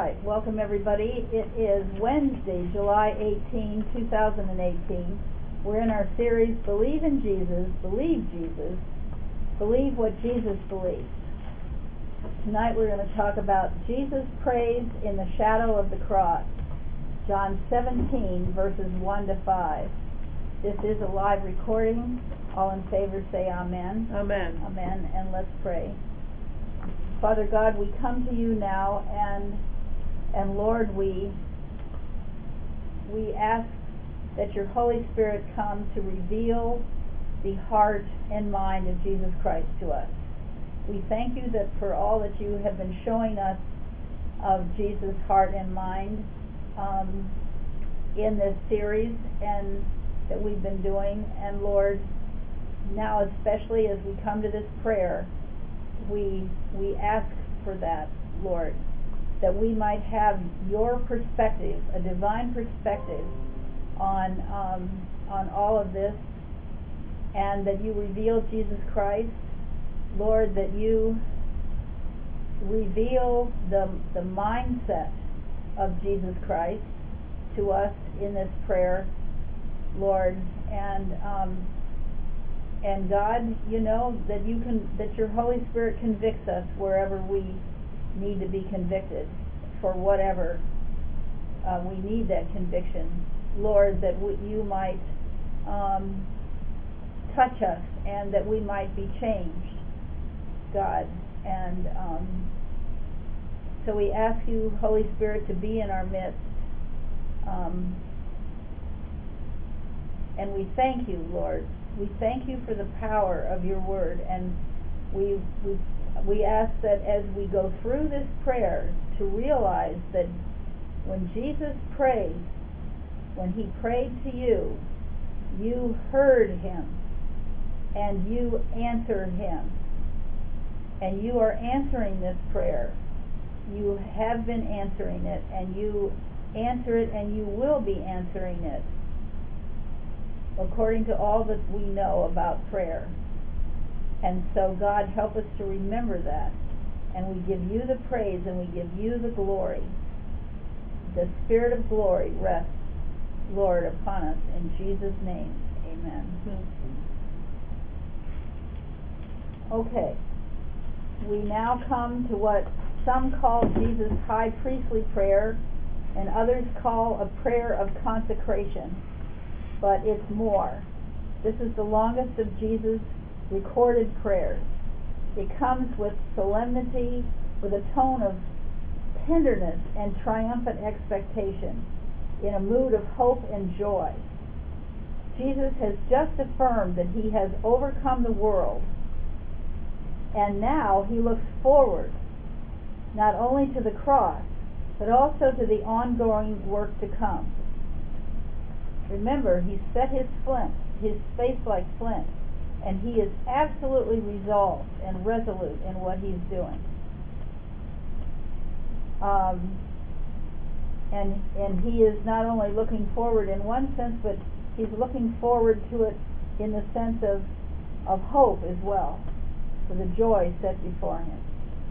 right, welcome everybody. It is Wednesday, July 18, 2018. We're in our series, Believe in Jesus, Believe Jesus, Believe what Jesus believes. Tonight we're going to talk about Jesus prays in the shadow of the cross, John 17, verses 1 to 5. This is a live recording. All in favor say amen. Amen. Amen, and let's pray. Father God, we come to you now, and Lord, we ask that your Holy Spirit come to reveal the heart and mind of Jesus Christ to us. We thank you that for all that you have been showing us of Jesus' heart and mind in this series and that we've been doing. And Lord, now especially as we come to this prayer, we ask for that, Lord, that we might have your perspective, a divine perspective on all of this, and that you reveal Jesus Christ, Lord, that you reveal the mindset of Jesus Christ to us in this prayer, Lord, and God, you know that that your Holy Spirit convicts us wherever we need to be convicted for whatever we need that conviction, Lord, that you might touch us and that we might be changed, God, and so we ask you, Holy Spirit, to be in our midst, and we thank you, Lord. We thank you for the power of your word, and we ask that as we go through this prayer to realize that when Jesus prayed, when he prayed to you, you heard him and you answered him, and you are answering this prayer. You have been answering it, and you answer it, and you will be answering it according to all that we know about prayer. And so, God, help us to remember that. And we give you the praise and we give you the glory. The Spirit of glory rests, Lord, upon us. In Jesus' name, amen. Okay. We now come to what some call Jesus' high priestly prayer and others call a prayer of consecration. But it's more. This is the longest of Jesus' recorded prayers. It comes with solemnity, with a tone of tenderness and triumphant expectation, in a mood of hope and joy. Jesus has just affirmed that he has overcome the world, and now he looks forward, not only to the cross, but also to the ongoing work to come. Remember, he set his face like flint, and he is absolutely resolved and resolute in what he's doing. And he is not only looking forward in one sense, but he's looking forward to it in the sense of hope as well, for the joy set before him.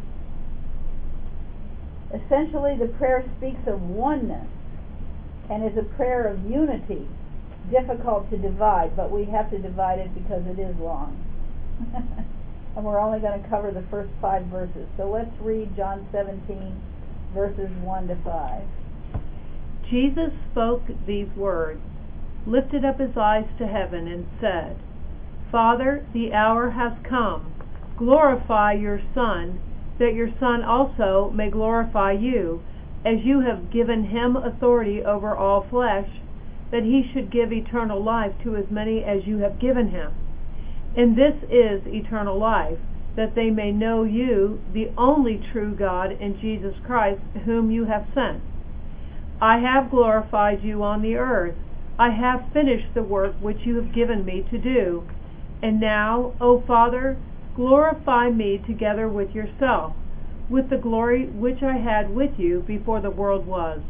Essentially, the prayer speaks of oneness, and is a prayer of unity, difficult to divide, but we have to divide it because it is long. And we're only going to cover the first 5 verses. So let's read John 17, verses 1 to 5. Jesus spoke these words, lifted up his eyes to heaven, and said, Father, the hour has come. Glorify your Son, that your Son also may glorify you, as you have given him authority over all flesh, that he should give eternal life to as many as you have given him. And this is eternal life, that they may know you, the only true God, and Jesus Christ, whom you have sent. I have glorified you on the earth. I have finished the work which you have given me to do. And now, O Father, glorify me together with yourself, with the glory which I had with you before the world was.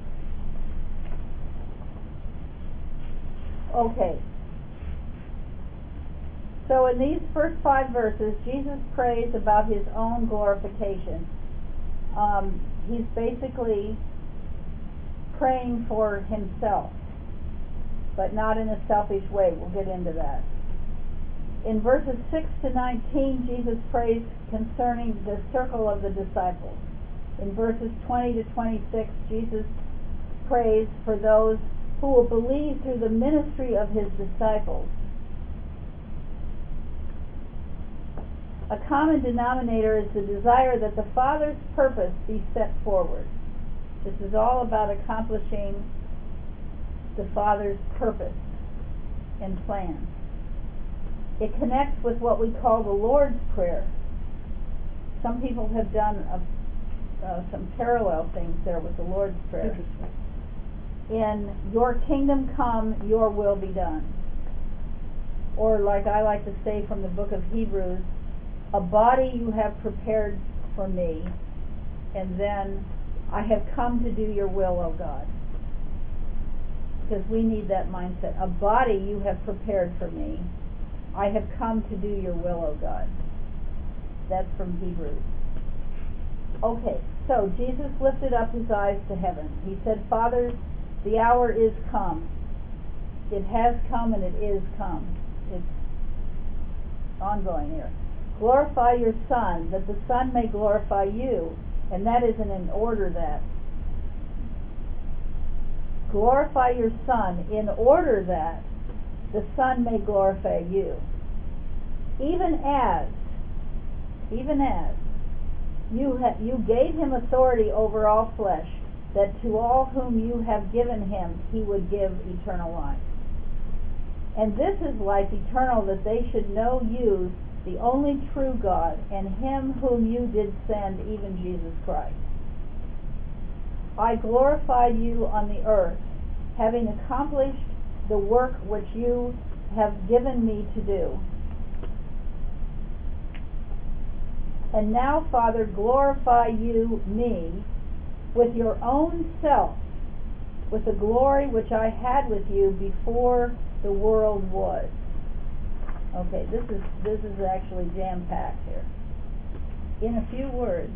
Okay. So in these first 5 verses, Jesus prays about his own glorification. He's basically praying for himself, but not in a selfish way. We'll get into that. In verses 6 to 19, Jesus prays concerning the circle of the disciples. In verses 20 to 26, Jesus prays for those who will believe through the ministry of his disciples. A common denominator is the desire that the Father's purpose be set forward. This is all about accomplishing the Father's purpose and plan. It connects with what we call the Lord's Prayer. Some people have done some parallel things there with the Lord's Prayer. In your kingdom come, your will be done. Or like I like to say from the book of Hebrews, a body you have prepared for me, and then I have come to do your will, O God. Because we need that mindset. A body you have prepared for me, I have come to do your will, O God. That's from Hebrews. Okay, so Jesus lifted up his eyes to heaven. He said, Father, the hour is come. It has come and it is come. It's ongoing here. Glorify your Son, that the Son may glorify you. And that isn't in order that. Glorify your Son in order that the Son may glorify you. Even as you gave him authority over all flesh, that to all whom you have given him he would give eternal life. And this is life eternal, that they should know you, the only true God, and him whom you did send, even Jesus Christ. I glorified you on the earth, having accomplished the work which you have given me to do. And now, Father, glorify you me with your own self, with the glory which I had with you before the world was. Okay, this is actually jam-packed here. In a few words,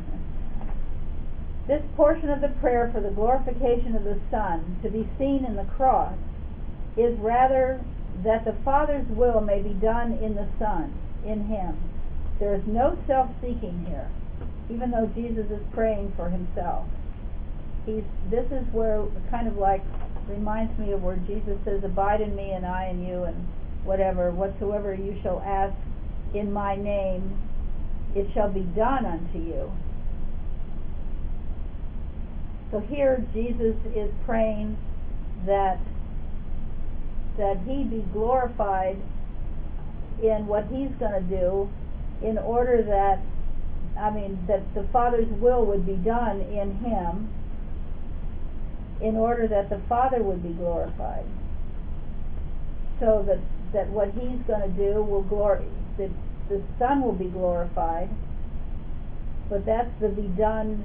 this portion of the prayer for the glorification of the Son, to be seen in the cross, is rather that the Father's will may be done in the Son, in him. There is no self-seeking here, even though Jesus is praying for himself. This is where, kind of like, reminds me of where Jesus says, abide in me and I in you, and whatsoever you shall ask in my name, it shall be done unto you. So here Jesus is praying that he be glorified in what he's going to do, in order that the Father's will would be done in him, in order that the Father would be glorified. So that what he's going to do will that the Son will be glorified, but that's to be done,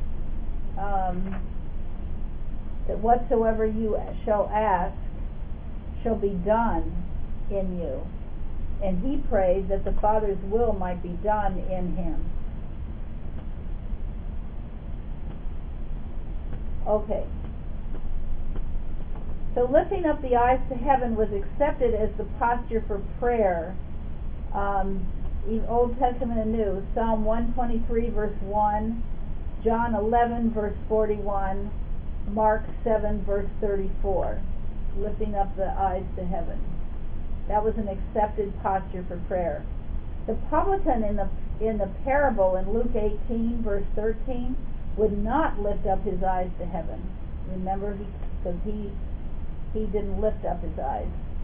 that whatsoever you shall ask shall be done in you. And he prayed that the Father's will might be done in him. Okay. So lifting up the eyes to heaven was accepted as the posture for prayer, Old Testament and New. Psalm 123 verse 1, John 11 verse 41, Mark 7 verse 34. Lifting up the eyes to heaven. That was an accepted posture for prayer. The publican in the parable in Luke 18 verse 13 would not lift up his eyes to heaven. Remember, because he didn't lift up his eyes.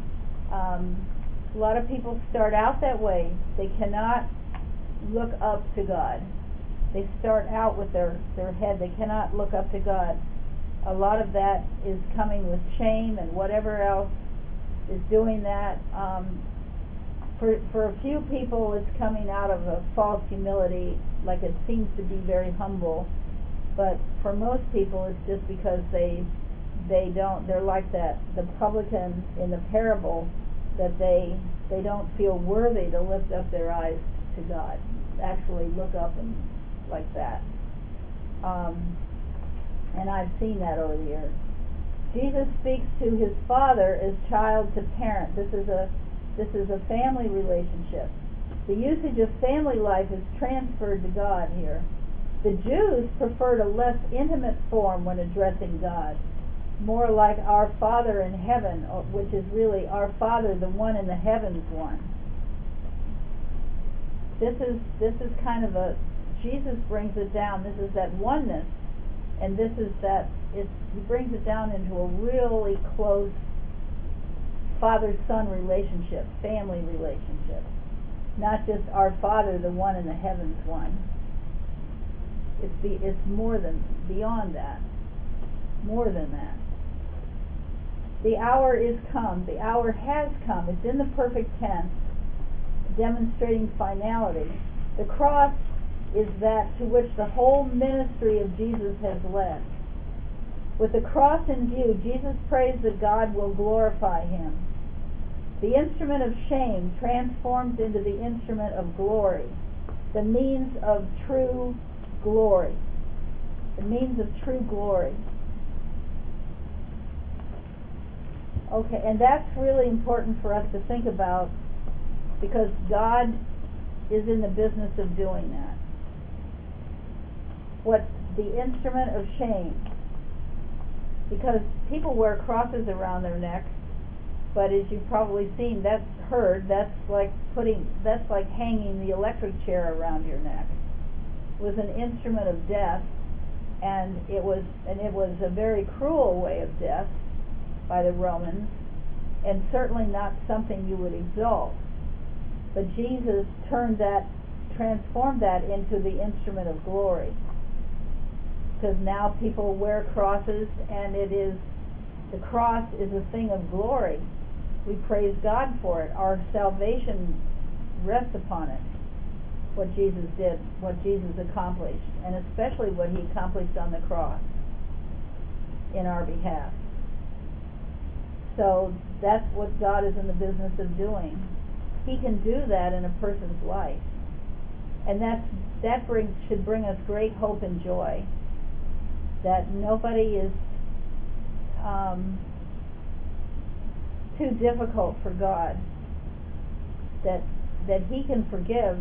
A lot of people start out that way. They cannot look up to God. They start out with their head. They cannot look up to God. A lot of that is coming with shame and whatever else is doing that. For a few people, it's coming out of a false humility, like it seems to be very humble. But for most people, it's just because they're like the publican in the parable, that they don't feel worthy to lift up their eyes to God, actually look up and like that. And I've seen that over the years. Jesus speaks to his Father as child to parent. This is a family relationship. The usage of family life is transferred to God here. The Jews preferred a less intimate form when addressing God, more like our Father in heaven, which is really our Father, the one in the heavens one. This is kind of Jesus brings it down. This is that oneness, and this is that, he brings it down into a really close father-son relationship, family relationship. Not just our Father, the one in the heavens one. It's more than, beyond that. More than that. The hour is come. The hour has come. It's in the perfect tense, demonstrating finality. The cross is that to which the whole ministry of Jesus has led. With the cross in view, Jesus prays that God will glorify him. The instrument of shame transforms into the instrument of glory, the means of true glory. The means of true glory. Okay, and that's really important for us to think about, because God is in the business of doing that. What the instrument of shame, because people wear crosses around their neck, but as you've probably seen, that's like hanging the electric chair around your neck. It was an instrument of death, and it was a very cruel way of death by the Romans, and certainly not something you would exalt. But Jesus transformed that into the instrument of glory, because now people wear crosses, and the cross is a thing of glory. We praise God for it. Our salvation rests upon it. What Jesus did, what Jesus accomplished, and especially what he accomplished on the cross in our behalf. So that's what God is in the business of doing. He can do that in a person's life, and that should bring us great hope and joy. That nobody is too difficult for God. That he can forgive.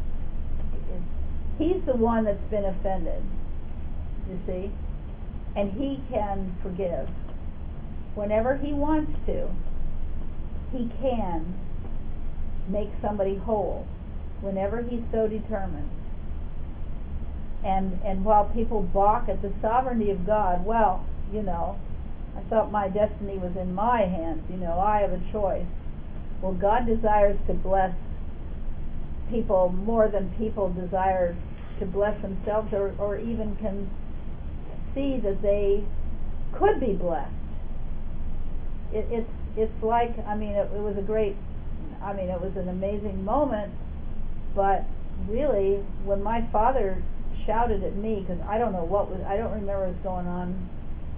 He's the one that's been offended, you see, and he can forgive. Whenever he wants to, he can make somebody whole, whenever he's so determined. And while people balk at the sovereignty of God, well, I thought my destiny was in my hands, I have a choice. Well, God desires to bless people more than people desire to bless themselves, or even can see that they could be blessed. It's like, it was it was an amazing moment, but really, when my father shouted at me, because I don't remember what was going on.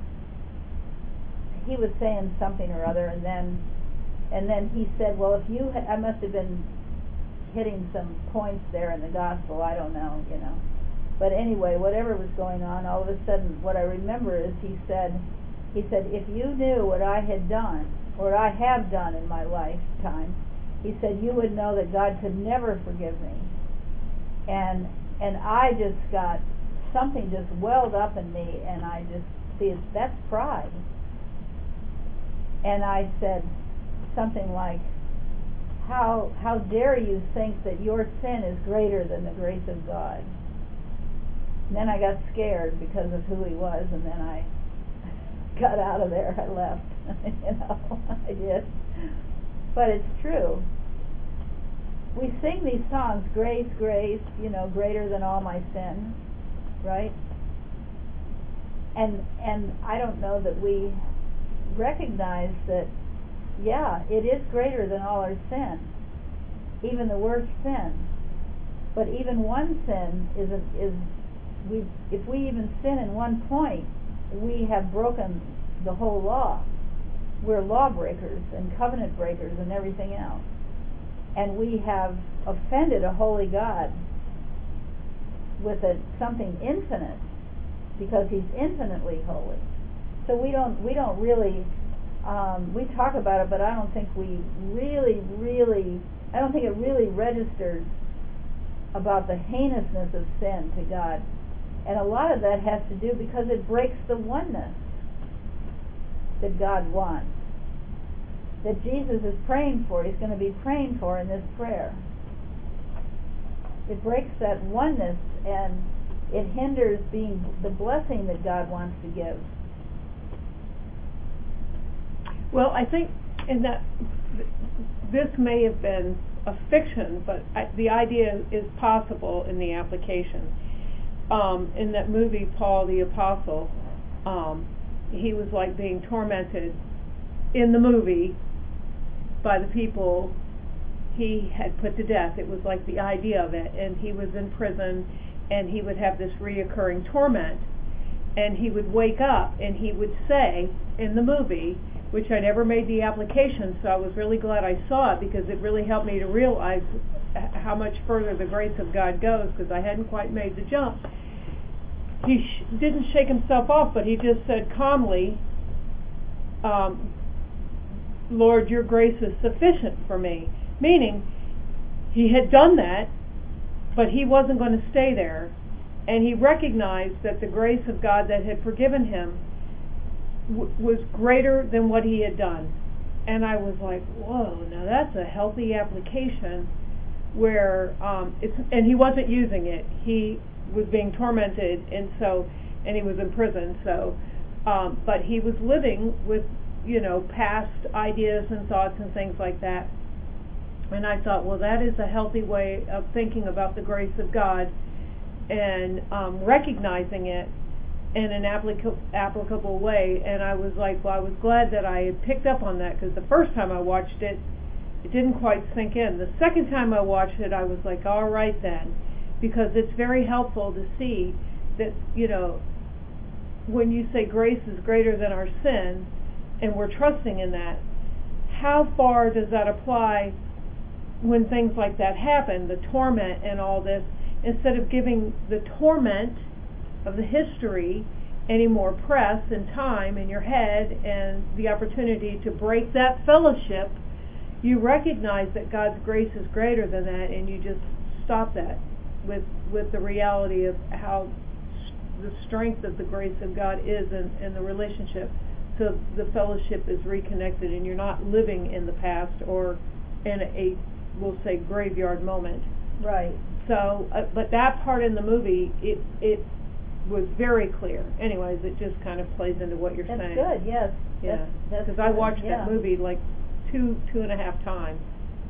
He was saying something or other, and then he said, well, I must have been hitting some points there in the gospel, I don't know, But anyway, whatever was going on, all of a sudden, what I remember is he said, if you knew what I had done, or what I have done in my lifetime, he said, you would know that God could never forgive me. And I just got, something just welled up in me, and I just see that's pride. And I said something like, how dare you think that your sin is greater than the grace of God? And then I got scared because of who he was, and then I got out of there. I left. I did. But it's true. We sing these songs, grace, grace, greater than all my sin, right? And I don't know that we recognize that, yeah, it is greater than all our sin, even the worst sin. But even one sin if we even sin in one point, we have broken the whole law. We're lawbreakers and covenant breakers and everything else. And we have offended a holy God with something infinite. because He's infinitely holy. So we don't really, we talk about it, but I don't think we really, I don't think it really registers about the heinousness of sin to God. And a lot of that has to do because it breaks the oneness that God wants, that Jesus is praying for, He's going to be praying for in this prayer. It breaks that oneness, and it hinders being the blessing that God wants to give. Well, I think in that this may have been a fiction, but the idea is possible in the application. In that movie, Paul the Apostle, he was like being tormented in the movie by the people he had put to death. It was like the idea of it, and he was in prison, and he would have this reoccurring torment, and he would wake up and he would say in the movie, which I never made the application, so I was really glad I saw it, because it really helped me to realize how much further the grace of God goes, because I hadn't quite made the jump. He didn't shake himself off, but he just said calmly, Lord, your grace is sufficient for me. Meaning, he had done that, but he wasn't going to stay there. And he recognized that the grace of God that had forgiven him was greater than what he had done. And I was like, whoa, now that's a healthy application where, and he wasn't using it. He was being tormented, and he was in prison, but he was living with, past ideas and thoughts and things like that. And I thought, well, that is a healthy way of thinking about the grace of God, and recognizing it in an applicable way. And I was like, well, I was glad that I had picked up on that, because the first time I watched it, it didn't quite sink in. The second time I watched it, I was like, all right then, because it's very helpful to see that, when you say grace is greater than our sin, and we're trusting in that, how far does that apply when things like that happen, the torment and all this, instead of giving the torment of the history any more press and time in your head and the opportunity to break that fellowship, you recognize that God's grace is greater than that, and you just stop that with the reality of how the strength of the grace of God is in the relationship. So the fellowship is reconnected, and you're not living in the past or in a, we'll say, graveyard moment. Right. So, but that part in the movie, it was very clear. Anyways, it just kind of plays into what you're saying. That's good, yes. Yeah. Because I watched that movie like two and a half times.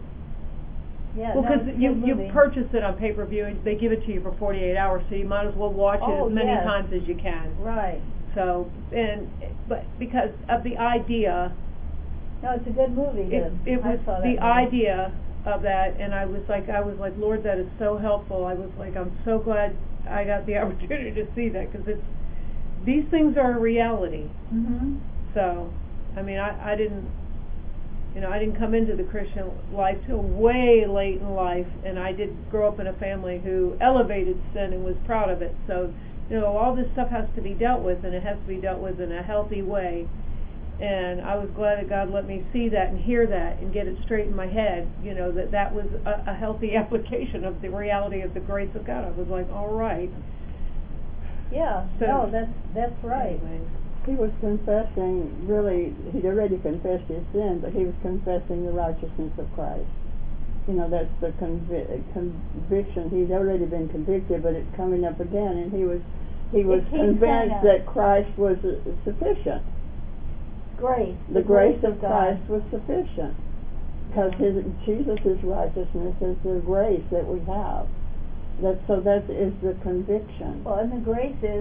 Yeah, well, because you purchase it on pay-per-view, and they give it to you for 48 hours, so you might as well watch it as many times as you can. Right. So, but because of the idea. No, it's a good movie. It was the idea of that, and I was like, Lord, that is so helpful. I was like, I'm so glad I got the opportunity to see that, because these things are a reality. Mm-hmm. So, I mean, I didn't come into the Christian life till way late in life, and I did grow up in a family who elevated sin and was proud of it. So, all this stuff has to be dealt with, and it has to be dealt with in a healthy way. And I was glad that God let me see that and hear that and get it straight in my head, that was a healthy application of the reality of the grace of God. I was like, all right. Yeah, so, that's right. Anyways. He was confessing, really, he'd already confessed his sin, but he was confessing the righteousness of Christ. That's the conviction. He'd already been convicted, but it's coming up again, and he was convinced that Christ was sufficient. Grace. The grace of Christ was sufficient, because Jesus' righteousness is the grace that we have. That is the conviction. Well, and the grace is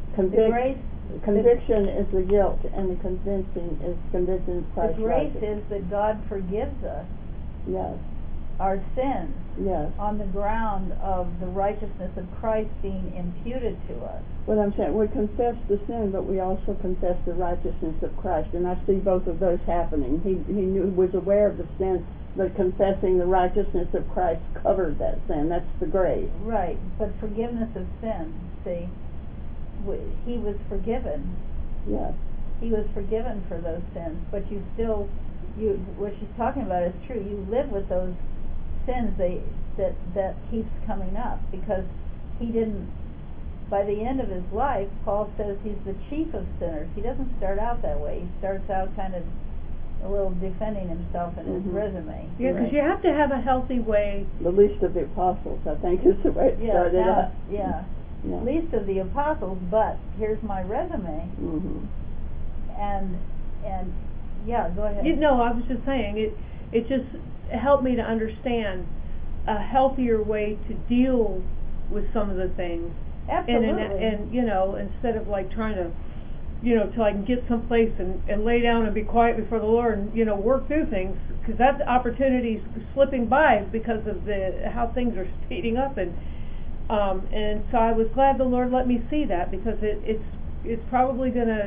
Conviction is the guilt, and the convincing is convincing Christ. The grace is that God forgives us. Yes. Our sins. Yes. On the ground of the righteousness of Christ being imputed to us. What I'm saying, we confess the sin, but we also confess the righteousness of Christ, and I see both of those happening. He was aware of the sin, but confessing the righteousness of Christ covered that sin. That's the grace. Right, but forgiveness of sin, see, he was forgiven. Yes. He was forgiven for those sins, but what she's talking about is true. You live with those sins that keeps coming up, because he didn't. By the end of his life, Paul says he's the chief of sinners. He doesn't start out that way. He starts out kind of a little defending himself in his resume. Yeah, because you have to have a healthy way. The least of the apostles, I think, is the way it started out. Yeah. Least of the apostles, but here's my resume. And yeah, go ahead. No, I was just saying it just helped me to understand a healthier way to deal with some of the things. Absolutely. And instead of like trying to, till I can get someplace and lay down and be quiet before the Lord and work through things, because that opportunity's slipping by because of how things are speeding up, and so I was glad the Lord let me see that, because it's probably going to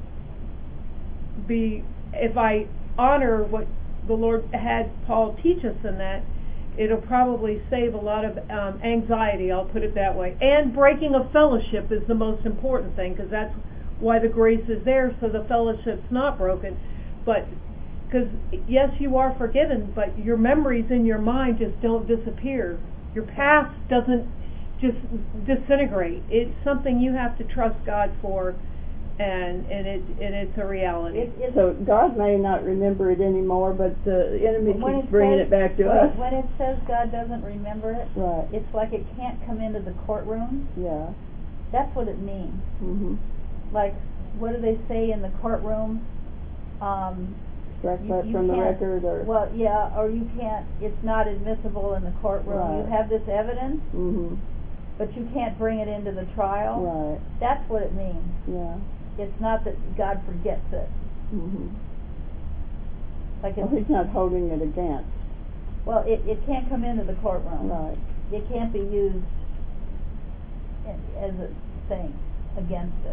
be, if I honor what the Lord had Paul teach us in that, it'll probably save a lot of anxiety, I'll put it that way. And breaking of fellowship is the most important thing, because that's why the grace is there, so the fellowship's not broken. But because yes, you are forgiven, but your memories in your mind just don't disappear. Your past doesn't just disintegrate. It's something you have to trust God for, and it's a reality. So God may not remember it anymore, but the enemy keeps bringing it back to us. When it says God doesn't remember it, right, it's like it can't come into the courtroom. Yeah. That's what it means. Like, what do they say in the courtroom? Strike that from the record, or or you can't. It's not admissible in the courtroom. Right. You have this evidence, but you can't bring it into the trial. Right. That's what it means. Yeah. It's not that God forgets it. Like He's not holding it against. Well, it can't come into the courtroom. Right. It can't be used as a thing against it.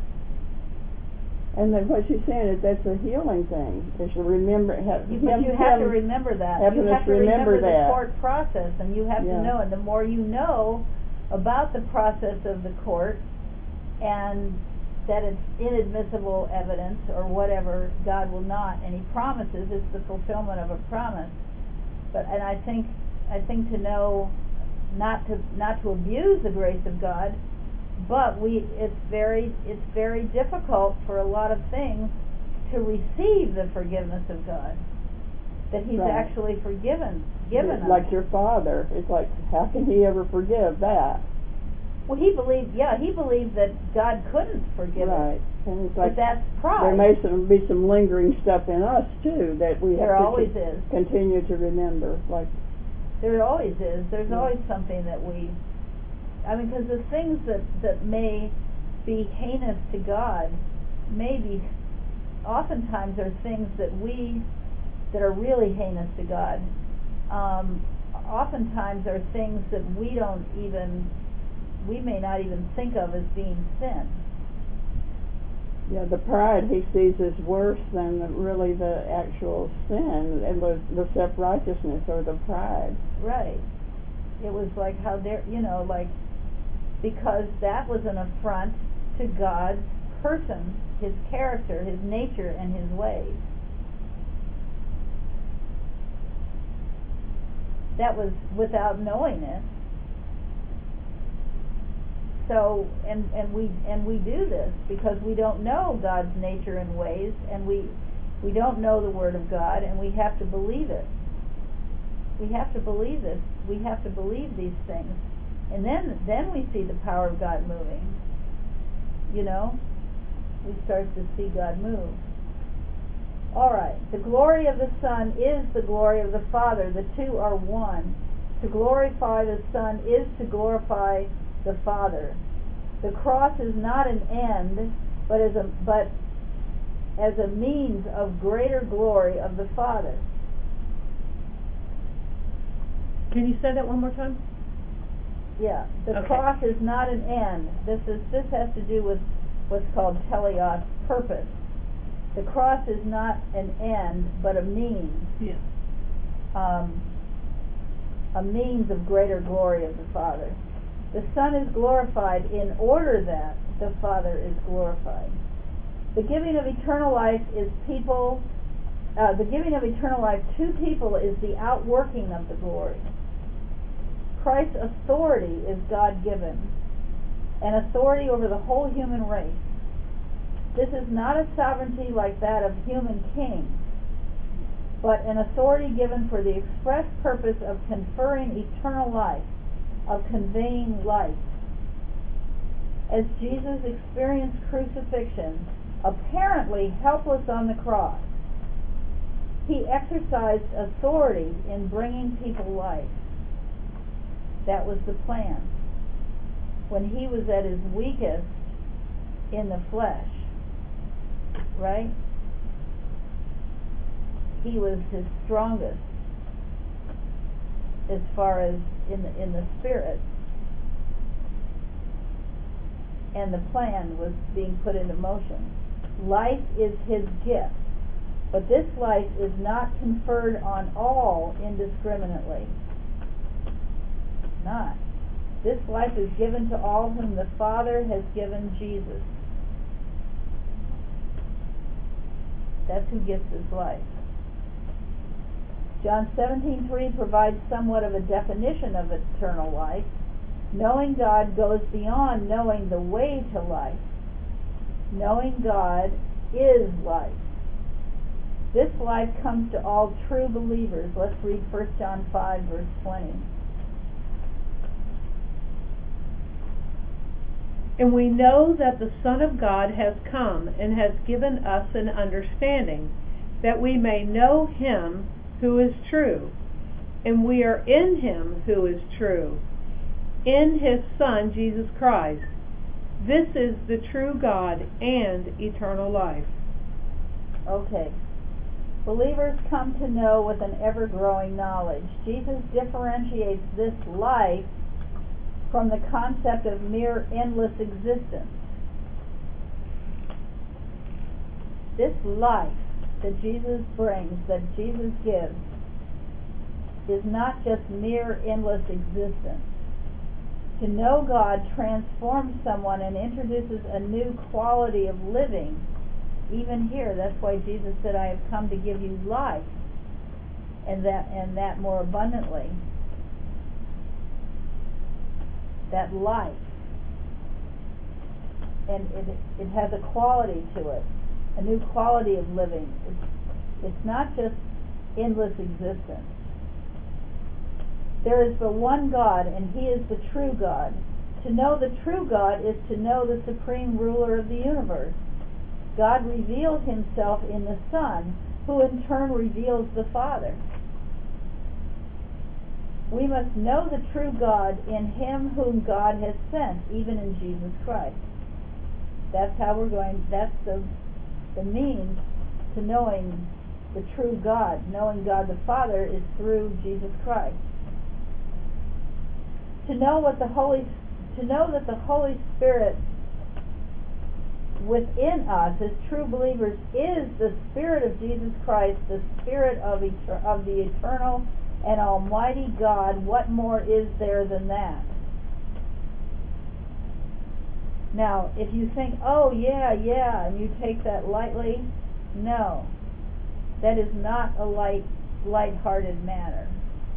And then what she's saying is that's a healing thing. Is to remember. But you have to remember that. You have to remember the court process, and you have to know. And the more you know about the process of the court, and that it's inadmissible evidence or whatever, God will not. And He promises it's the fulfillment of a promise. And I think to know not to abuse the grace of God. But it's very difficult for a lot of things to receive the forgiveness of God, that He's actually given us. Like your father, it's like, how can he ever forgive that? Well, he believed that God couldn't forgive it. And it's like, but that's pride. There may be some lingering stuff in us too that we have to continue to remember. Like there always is. There's always something that we. I mean, because the things that may be heinous to God oftentimes are things that are really heinous to God. Oftentimes are things that we may not even think of as being sin. Yeah, the pride he sees as worse than really the actual sin, and the self-righteousness or the pride. Right. It was like how because that was an affront to God's person, His character, His nature, and His ways. That was without knowing it. So, and we do this because we don't know God's nature and ways, and we don't know the Word of God, and we have to believe it. We have to believe this. We have to believe these things. And then we see the power of God moving. We start to see God move. All right. The glory of the Son is the glory of the Father. The two are one. To glorify the Son is to glorify the Father. The cross is not an end, but as a means of greater glory of the Father. Can you say that one more time? Yeah, the cross is not an end. This has to do with what's called teleos, purpose. The cross is not an end, but a means. Yeah. A means of greater glory of the Father. The Son is glorified in order that the Father is glorified. The giving of eternal life is people. The giving of eternal life to people is the outworking of the glory. Christ's authority is God-given, an authority over the whole human race. This is not a sovereignty like that of human kings, but an authority given for the express purpose of conferring eternal life, of conveying life. As Jesus experienced crucifixion, apparently helpless on the cross, he exercised authority in bringing people life. That was the plan. When he was at his weakest in the flesh, right? He was his strongest as far as in the spirit. And the plan was being put into motion. Life is his gift. But this life is not conferred on all indiscriminately. Not. This life is given to all whom the Father has given Jesus. That's who gets this life. John 17:3 provides somewhat of a definition of eternal life. Knowing God goes beyond knowing the way to life. Knowing God is life. This life comes to all true believers. Let's read 1 John 5, verse 20. And we know that the Son of God has come and has given us an understanding, that we may know him who is true. And we are in him who is true, in his Son, Jesus Christ. This is the true God and eternal life. Okay. Believers come to know with an ever-growing knowledge. Jesus differentiates this life from the concept of mere endless existence. This life that Jesus brings, that Jesus gives, is not just mere endless existence. To know God transforms someone and introduces a new quality of living. Even here, that's why Jesus said, I have come to give you life, and that more abundantly. That life. And it has a quality to it, a new quality of living. It's not just endless existence. There is but one God, and he is the true God. To know the true God is to know the supreme ruler of the universe. God reveals himself in the Son, who in turn reveals the Father. We must know the true God in him whom God has sent, even in Jesus Christ. That's how that's the means to knowing the true God. Knowing God the Father is through Jesus Christ. To know that the Holy Spirit within us as true believers is the Spirit of Jesus Christ, the Spirit of the eternal and almighty God. What more is there than that? Now, if you think, oh yeah, and you take that lightly, no. That is not a light-hearted matter.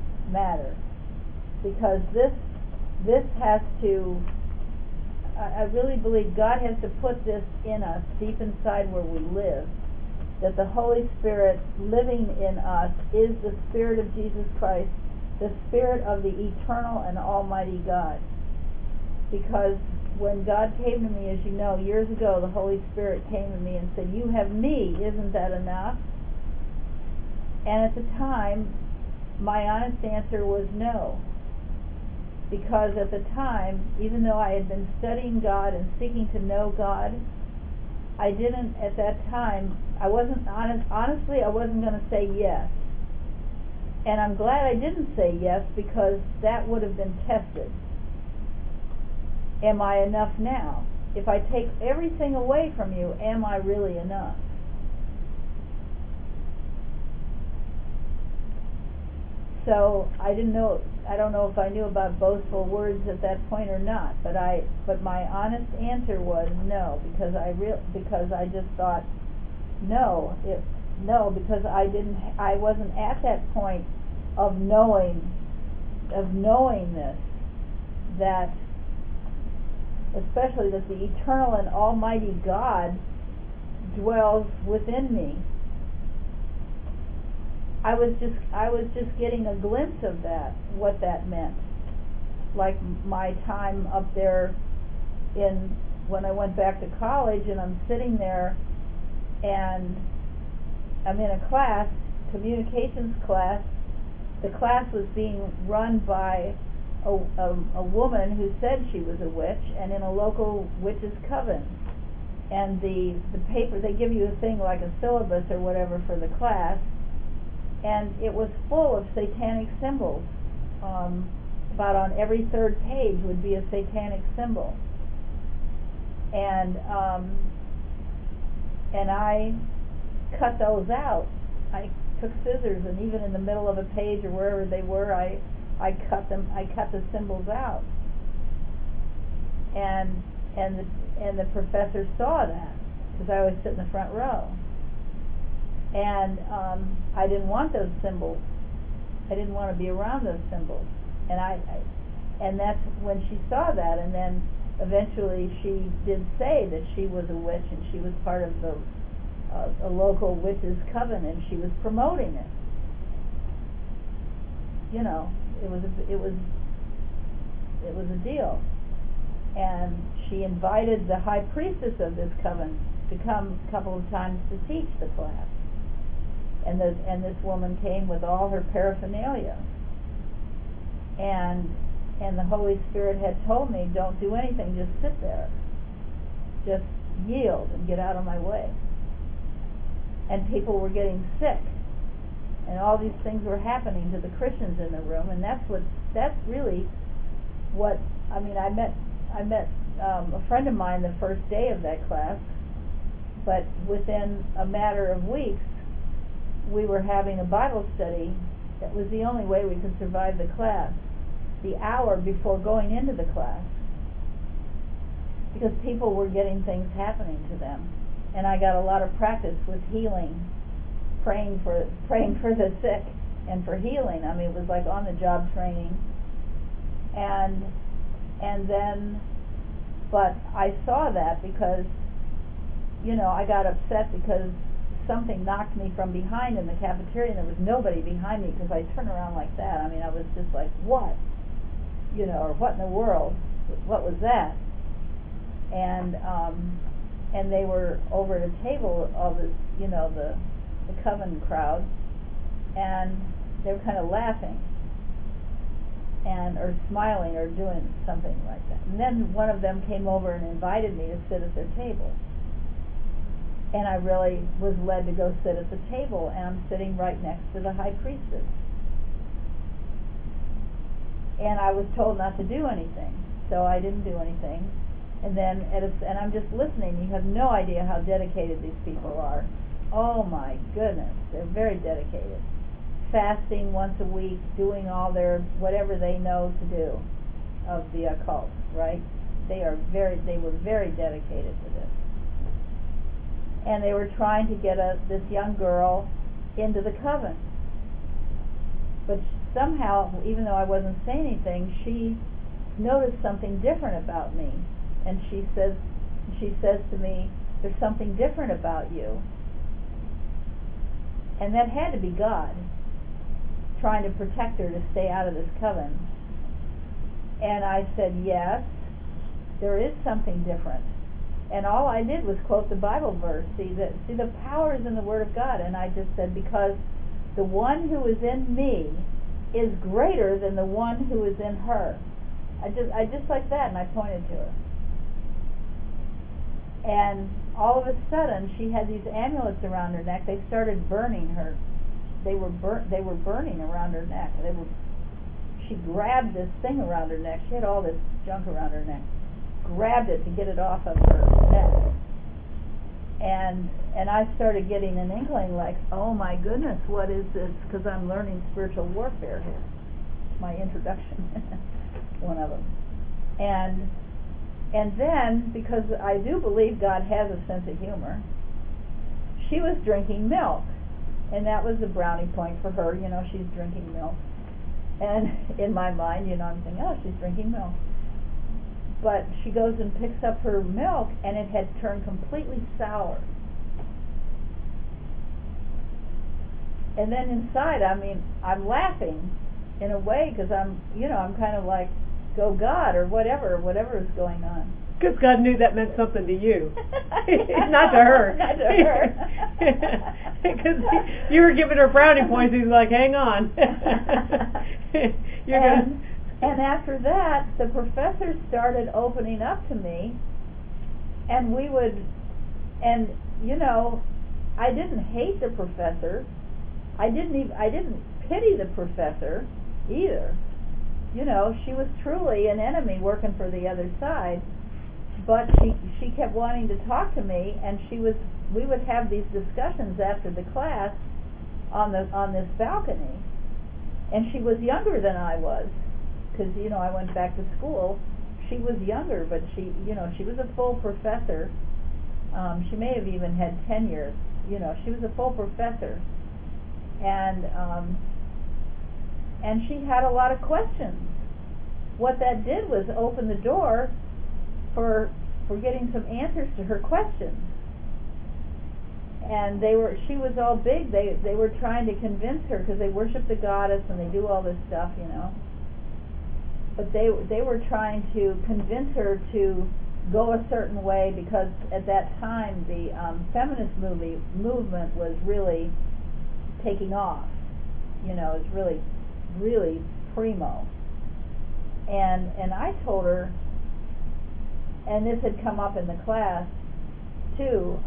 Because this has to, I really believe God has to put this in us, deep inside where we live, that the Holy Spirit living in us is the Spirit of Jesus Christ, the Spirit of the eternal and almighty God. Because when God came to me, as you know, years ago, the Holy Spirit came to me and said, you have me, isn't that enough? And at the time, my honest answer was no. Because at the time, even though I had been studying God and seeking to know God, I didn't, at that time, I wasn't honestly, I wasn't going to say yes. And I'm glad I didn't say yes, because that would have been tested. Am I enough now? If I take everything away from you, am I really enough? so I don't know if I knew about boastful words at that point or not, but my honest answer was no, because I just thought no, because I wasn't at that point of knowing this, that especially that the eternal and almighty God dwells within me. I was just getting a glimpse of that, what that meant. Like my time up there when I went back to college, and I'm sitting there and I'm in a class, communications class. The class was being run by a woman who said she was a witch, and in a local witches' coven. And the paper, they give you a thing like a syllabus or whatever for the class, and it was full of satanic symbols. About on every third page would be a satanic symbol. And I cut those out. I took scissors, and even in the middle of a page or wherever they were, I cut the symbols out. And the professor saw that, because I always sit in the front row. And I didn't want those symbols. I didn't want to be around those symbols. And that's when she saw that, and then eventually she did say that she was a witch, and she was part of a local witches' coven, and she was promoting it. You know, it was a deal. And she invited the high priestess of this coven to come a couple of times to teach the class. And this woman came with all her paraphernalia. And the Holy Spirit had told me, don't do anything, just sit there. Just yield and get out of my way. And people were getting sick. And all these things were happening to the Christians in the room, and that's really what, I mean, I met a friend of mine the first day of that class, but within a matter of weeks, we were having a Bible study. That was the only way we could survive the class, the hour before going into the class, because people were getting things happening to them. And I got a lot of practice with healing, praying for the sick and for healing. I mean, it was like on-the-job training. And then, but I saw that because, you know, I got upset because something knocked me from behind in the cafeteria, and there was nobody behind me, because I turned around like that. I mean, I was just like, what? You know, or what in the world? What was that? And they were over at a table of this, you know, the coven crowd, and they were kind of laughing or smiling or doing something like that. And then one of them came over and invited me to sit at their table. And I really was led to go sit at the table, and I'm sitting right next to the high priestess. And I was told not to do anything, so I didn't do anything. And then, and I'm just listening. You have no idea how dedicated these people are. Oh my goodness, they're very dedicated. Fasting once a week, doing all their, whatever they know to do of the occult, right? They were very dedicated to this. And they were trying to get this young girl into the coven. But somehow, even though I wasn't saying anything, she noticed something different about me. And she says to me, there's something different about you. And that had to be God trying to protect her to stay out of this coven. And I said, yes, there is something different. And all I did was quote the Bible verse. See, the power is in the Word of God. And I just said, because the one who is in me is greater than the one who is in her. I just like that, and I pointed to her. And all of a sudden, she had these amulets around her neck. They started burning her. They were burning around her neck. She grabbed this thing around her neck. She had all this junk around her neck. Grabbed it to get it off of her neck. And I started getting an inkling like, oh my goodness, what is this? Because I'm learning spiritual warfare here. My introduction, one of them. And then, because I do believe God has a sense of humor, she was drinking milk. And that was the brownie point for her. You know, she's drinking milk. And in my mind, you know, I'm thinking, oh, she's drinking milk. But she goes and picks up her milk, and it had turned completely sour. And then inside, I mean, I'm laughing in a way because I'm kind of like, go God, or whatever is going on. Because God knew that meant something to you. Not to her. Not to her. Because you were giving her brownie points, he's like, hang on. And after that, the professor started opening up to me, and you know, I didn't hate the professor. I didn't pity the professor either. You know, she was truly an enemy working for the other side, but she kept wanting to talk to me, and we would have these discussions after the class on this balcony. And she was younger than I was, because, you know, I went back to school. She was younger, but she was a full professor. She may have even had tenure. You know, she was a full professor. And she had a lot of questions. What that did was open the door for getting some answers to her questions. And she was all big. They were trying to convince her, because they worship the goddess and they do all this stuff, you know. But they were trying to convince her to go a certain way, because at that time the feminist movement was really taking off. You know, it was really, really primo. And I told her, and this had come up in the class too,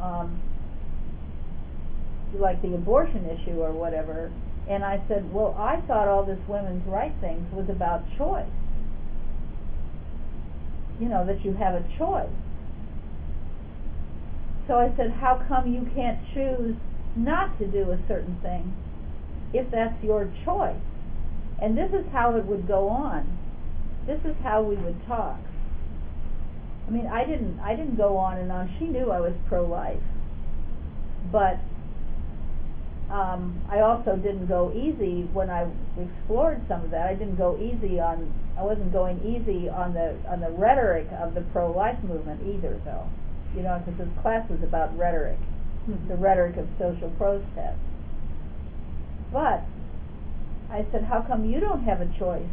like the abortion issue or whatever, and I said, well, I thought all this women's rights things was about choice. You know, that you have a choice. So I said, how come you can't choose not to do a certain thing if that's your choice? And this is how it would go on. This is how we would talk. I mean, I didn't go on and on. She knew I was pro-life. But I also didn't go easy when I explored some of that. I wasn't going easy on the rhetoric of the pro-life movement either, though. You know, because this class was about rhetoric, the rhetoric of social protest. But I said, how come you don't have a choice?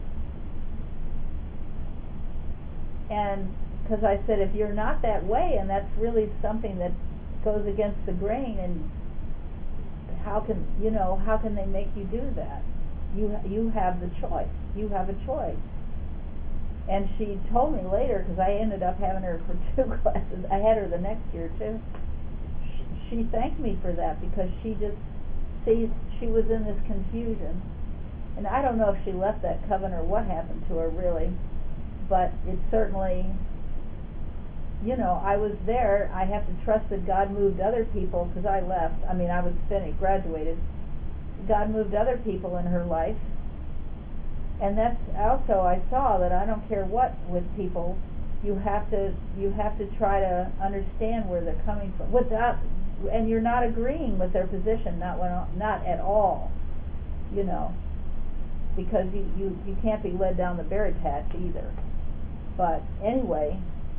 And because I said, if you're not that way, and that's really something that goes against the grain, and how can they make you do that? You have the choice. You have a choice. And she told me later, because I ended up having her for 2 classes. I had her the next year too. She thanked me for that, because she just sees she was in this confusion. And I don't know if she left that coven or what happened to her really, but it certainly, you know, I was there. I have to trust that God moved other people, because I left. I mean, I was finished, graduated. God moved other people in her life. And that's also, I saw that I don't care what with people, you have to try to understand where they're coming from. And you're not agreeing with their position, not at all, you know, because you can't be led down the berry patch either. But anyway,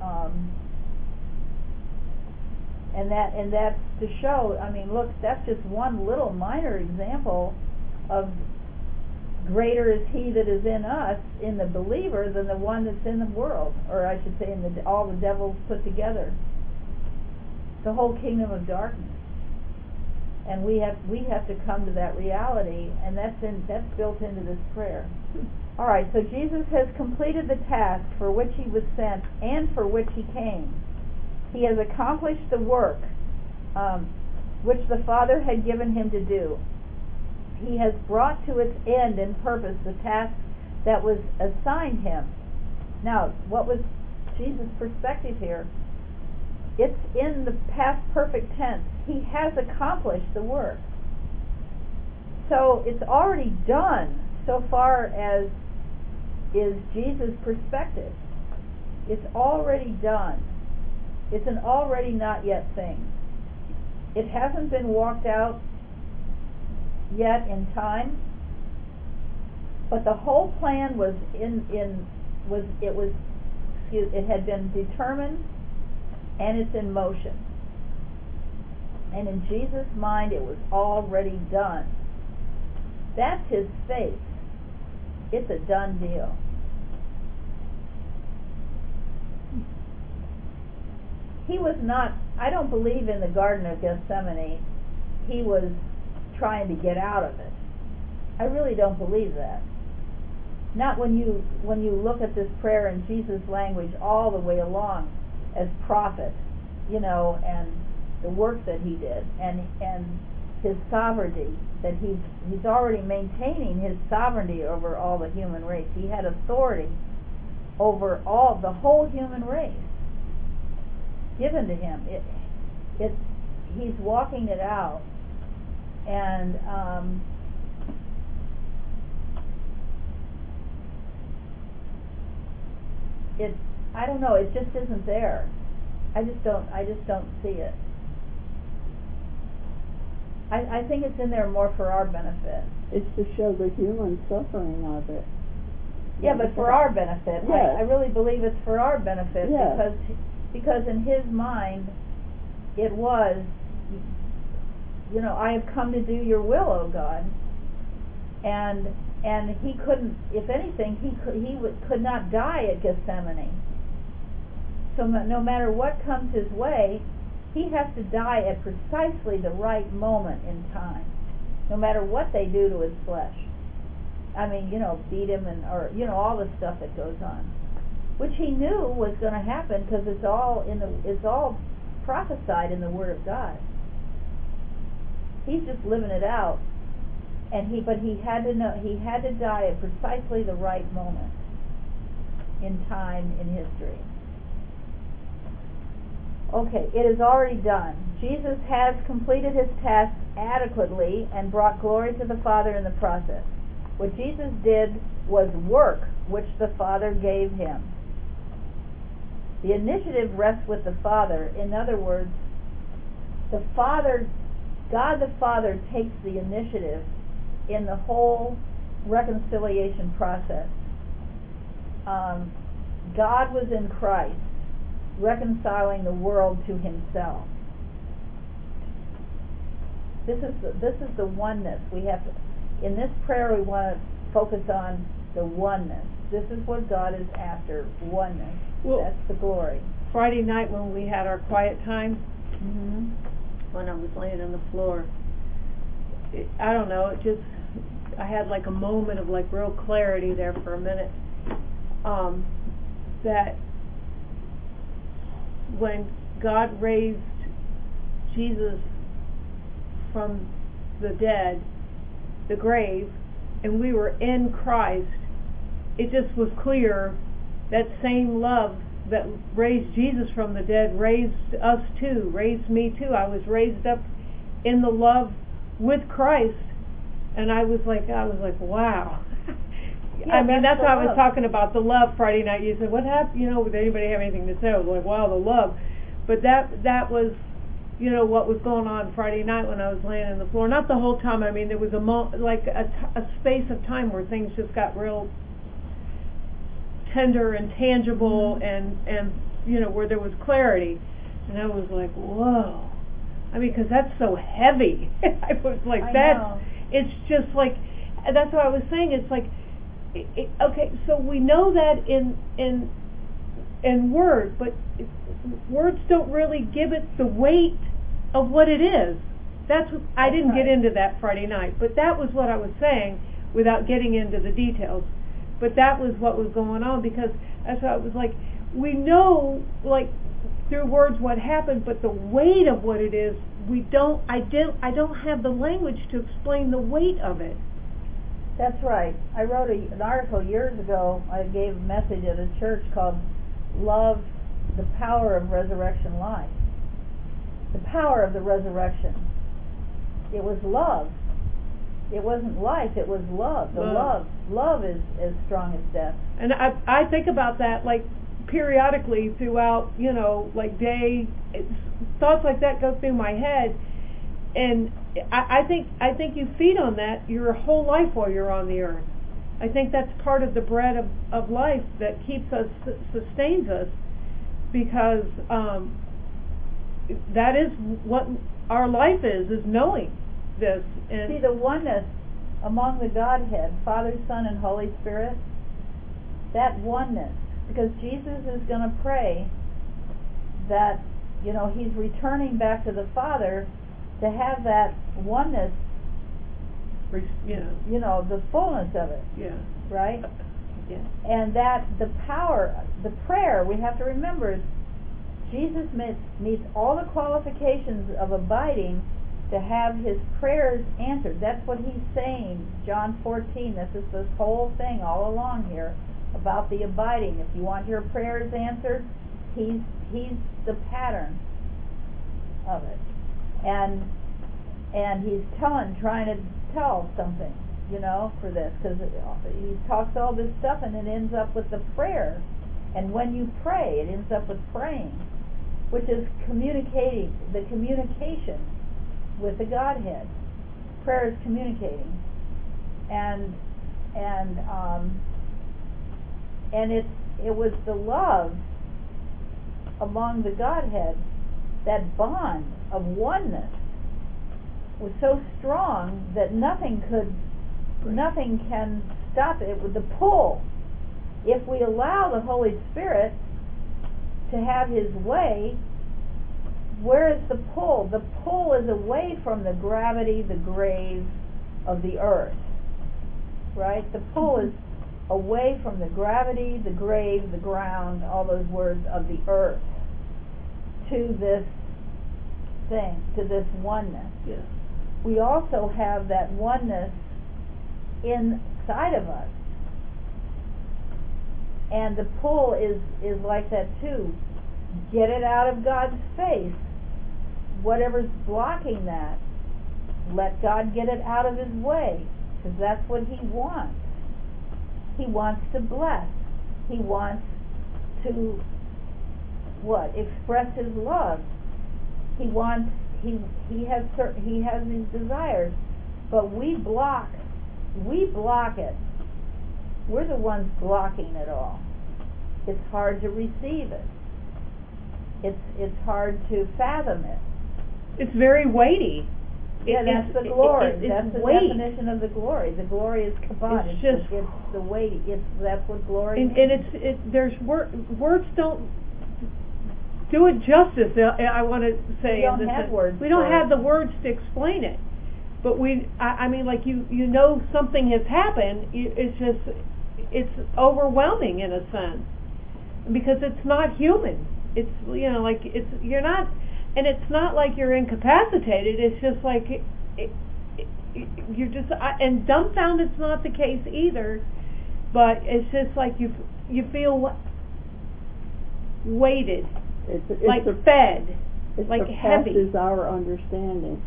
and that's to show. I mean, look, that's just one little minor example of greater is He that is in us, in the believer, than the one that's in the world, or I should say, in all the devils put together. The whole kingdom of darkness. And we have to come to that reality, and that's built into this prayer. All right, so Jesus has completed the task for which He was sent and for which He came. He has accomplished the work which the Father had given Him to do. He has brought to its end and purpose the task that was assigned Him. Now, what was Jesus' perspective here? It's in the past perfect tense. He has accomplished the work. So it's already done so far as is Jesus' perspective. It's already done. It's an already not yet thing. It hasn't been walked out yet in time, but the whole plan was it had been determined, and it's in motion. And in Jesus' mind, it was already done. That's his faith. It's a done deal. He was not, I don't believe in the Garden of Gethsemane he was trying to get out of it. I really don't believe that. Not when you look at this prayer in Jesus' language all the way along as prophet, and the work that he did, and his sovereignty, that he's already maintaining his sovereignty over all the human race. He had authority over the whole human race given to him. He's walking it out, and I don't know, it just isn't there. I just don't see it. I think it's in there more for our benefit. It's to show the human suffering of it. Yeah, but for our benefit. Yes. I really believe it's for our benefit, yes. because in his mind it was, I have come to do your will, O God. And he couldn't, if anything, he could not die at Gethsemane. So no matter what comes his way, he has to die at precisely the right moment in time, no matter what they do to his flesh. I mean, beat him or all the stuff that goes on, which he knew was going to happen because it's all prophesied in the Word of God. He's just living it out, but he had to know he had to die at precisely the right moment in time in history. Okay, it is already done. Jesus has completed his task adequately and brought glory to the Father in the process. What Jesus did was work which the Father gave him. The initiative rests with the Father. In other words, God the Father takes the initiative in the whole reconciliation process. God was in Christ, reconciling the world to himself. This is the oneness. We have to, in this prayer, we want to focus on the oneness. This is what God is after, oneness. Well, that's the glory. Friday night when we had our quiet time, when I was laying on the floor, I don't know, I had like a moment of like real clarity there for a minute, that when God raised Jesus from the dead, the grave, and we were in Christ, it just was clear that same love that raised Jesus from the dead raised us too, raised me too. I was raised up in the love with Christ, and I was like, wow. Yeah, I mean, that's what I was love. Talking about, the love Friday night. You said, what happened? Would anybody have anything to say? I was like, wow, the love. But that was, what was going on Friday night when I was laying on the floor. Not the whole time. I mean, there was a space of time where things just got real tender and tangible, and where there was clarity. And I was like, whoa. I mean, because that's so heavy. I was like, it's just like, that's what I was saying. It's like, okay, so we know that in word, but words don't really give it the weight of what it is. I didn't get into that Friday night, but that was what I was saying without getting into the details. But that was what was going on, because that's why I was like, we know, like, through words what happened, but the weight of what it is, I don't have the language to explain the weight of it. That's right. I wrote an article years ago. I gave a message at a church called Love, the Power of Resurrection Life. the power of the resurrection. It was love. It wasn't life, it was love. The love is as strong as death. And I think about that like periodically throughout, like day, thoughts like that go through my head, and I think you feed on that your whole life while you're on the earth. I think that's part of the bread of life that keeps us, sustains us, because that is what our life is knowing this. And see, the oneness among the Godhead, Father, Son, and Holy Spirit, that oneness, because Jesus is going to pray that, he's returning back to the Father to have that oneness, the fullness of it. Yeah. Right? Yeah. And that the power, the prayer, we have to remember, is Jesus meets all the qualifications of abiding to have his prayers answered. That's what he's saying, John 14. This is this whole thing all along here about the abiding. If you want your prayers answered, he's the pattern of it. And he's trying to tell something, for this, because he talks all this stuff and it ends up with the prayer. And when you pray, it ends up with praying, which is communicating, the communication with the Godhead. Prayer is communicating, and it was the love among the Godhead, that bond of oneness was so strong that nothing can stop it. With the pull, if we allow the Holy Spirit to have his way, where is the pull? The pull is away from the gravity, the grave of the earth. Right? The pull is away from the gravity, the grave, the ground, all those words of the earth, to this thing, to this oneness. Yes. We also have that oneness inside of us. And the pull is like that too. Get it out of God's face. Whatever's blocking that, let God get it out of his way, because that's what he wants. He wants to bless. He wants to express his love. He has these desires, but we block it. We're the ones blocking it all. It's hard to receive it. It's hard to fathom it. It's very weighty. Yeah, that's the glory. That's the weight. definition of the glory. The glory is kabod. It's the weighty. That's what glory means. There's words don't do it justice. I want to say we don't have words. We don't have the words to explain it. But I mean, like something has happened. It's overwhelming in a sense, because it's not human. It's you're not. And it's not like you're incapacitated. It's just like you're just. And dumbfounded's not the case either. But it's just like you feel weighted, like fed, like heavy. It surpasses our understanding.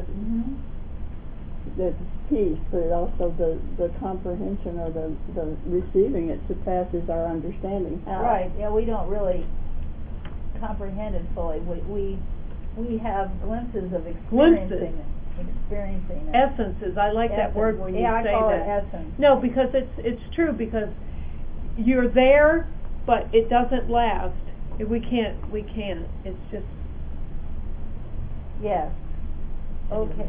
It's peace, but also the comprehension or the receiving it surpasses our understanding. Right. Yeah, we don't really comprehend it fully. We have glimpses of experiencing it. Essences. I like that word when you say that. Yeah, I call it essence. No, because it's true, because you're there, but it doesn't last. We can't. It's just. Yes. Okay.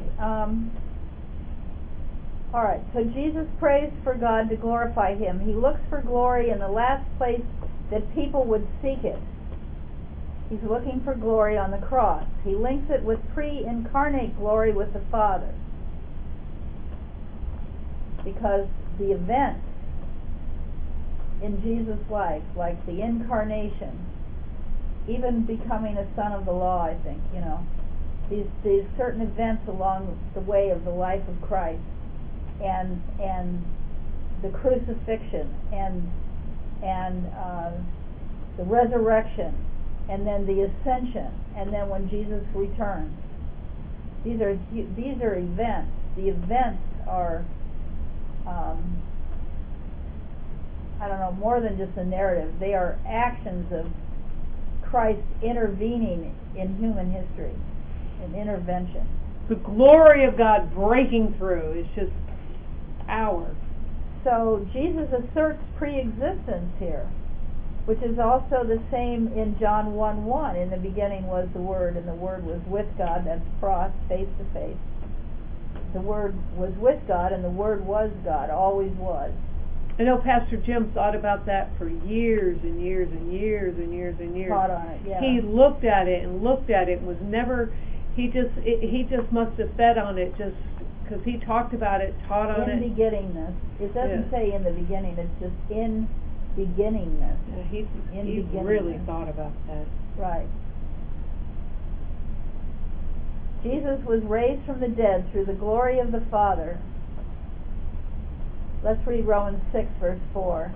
All right. So Jesus prays for God to glorify him. He looks for glory in the last place that people would seek it. He's looking for glory on the cross. He links it with pre-incarnate glory with the Father, because the events in Jesus' life, like the incarnation, even becoming a son of the law, I think, these certain events along the way of the life of Christ, and the crucifixion, and the resurrection, and then the ascension, and then when Jesus returns. These are events. The events are, more than just a narrative. They are actions of Christ intervening in human history, an intervention. The glory of God breaking through is just power. So Jesus asserts pre-existence here, which is also the same in John 1:1. In the beginning was the Word, and the Word was with God. That's pros, face to face. The Word was with God, and the Word was God, always was. I know Pastor Jim thought about that for years and years and years and years and years. Taught on it, yeah. He looked at it and looked at it and was never. He just must have fed on it just because he talked about it, taught on it. In beginningness. It doesn't say in the beginning. It's just in beginningness. Yeah, he really thought about that. Right. Jesus was raised from the dead through the glory of the Father. Let's read Romans 6, verse 4.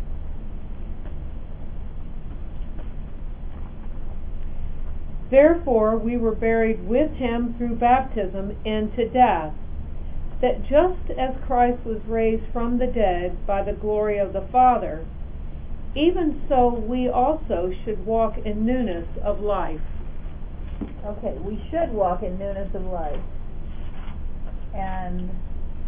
Therefore we were buried with him through baptism into death, that just as Christ was raised from the dead by the glory of the Father, even so we also should walk in newness of life. Okay, we should walk in newness of life. And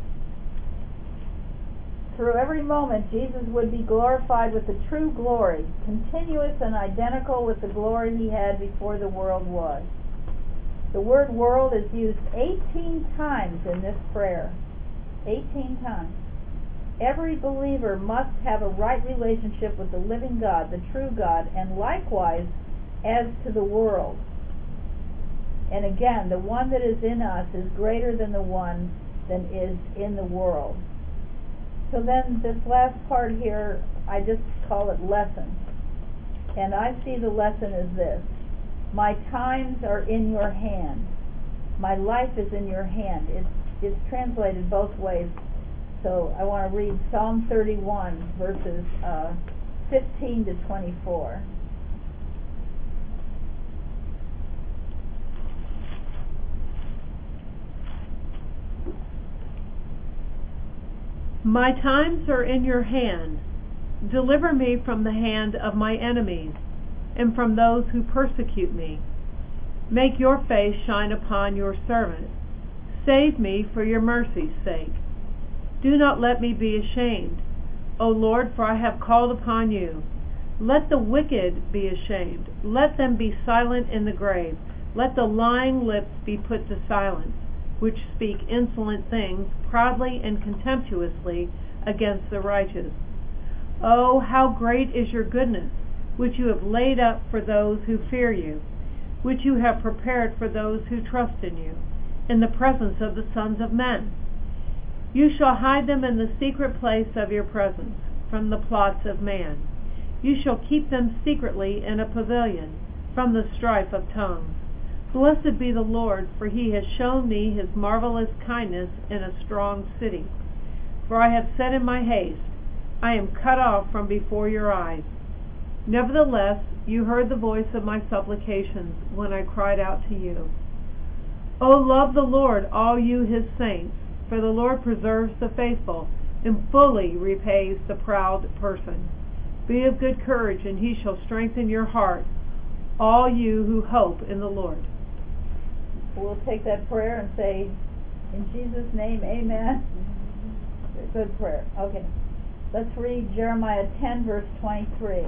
through every moment, Jesus would be glorified with the true glory, continuous and identical with the glory he had before the world was. The word world is used 18 times in this prayer. 18 times. Every believer must have a right relationship with the living God, the true God, and likewise as to the world. And again, the one that is in us is greater than the one that is in the world. So then this last part here, I just call it lesson. And I see the lesson as this. My times are in your hand. My life is in your hand. It's translated both ways. So I want to read Psalm 31, verses 15 to 24. My times are in your hand. Deliver me from the hand of my enemies, and from those who persecute me. Make your face shine upon your servant. Save me for your mercy's sake. Do not let me be ashamed, O Lord, for I have called upon you. Let the wicked be ashamed. Let them be silent in the grave. Let the lying lips be put to silence, which speak insolent things proudly and contemptuously against the righteous. Oh, how great is your goodness, which you have laid up for those who fear you, which you have prepared for those who trust in you, in the presence of the sons of men. You shall hide them in the secret place of your presence, from the plots of man. You shall keep them secretly in a pavilion, from the strife of tongues. Blessed be the Lord, for he has shown me his marvelous kindness in a strong city. For I have said in my haste, I am cut off from before your eyes. Nevertheless, you heard the voice of my supplications when I cried out to you. O love the Lord, all you his saints, for the Lord preserves the faithful, and fully repays the proud person. Be of good courage, and he shall strengthen your heart, all you who hope in the Lord. We'll take that prayer and say, in Jesus' name, amen. Good prayer. Okay. Let's read Jeremiah 10, verse 23.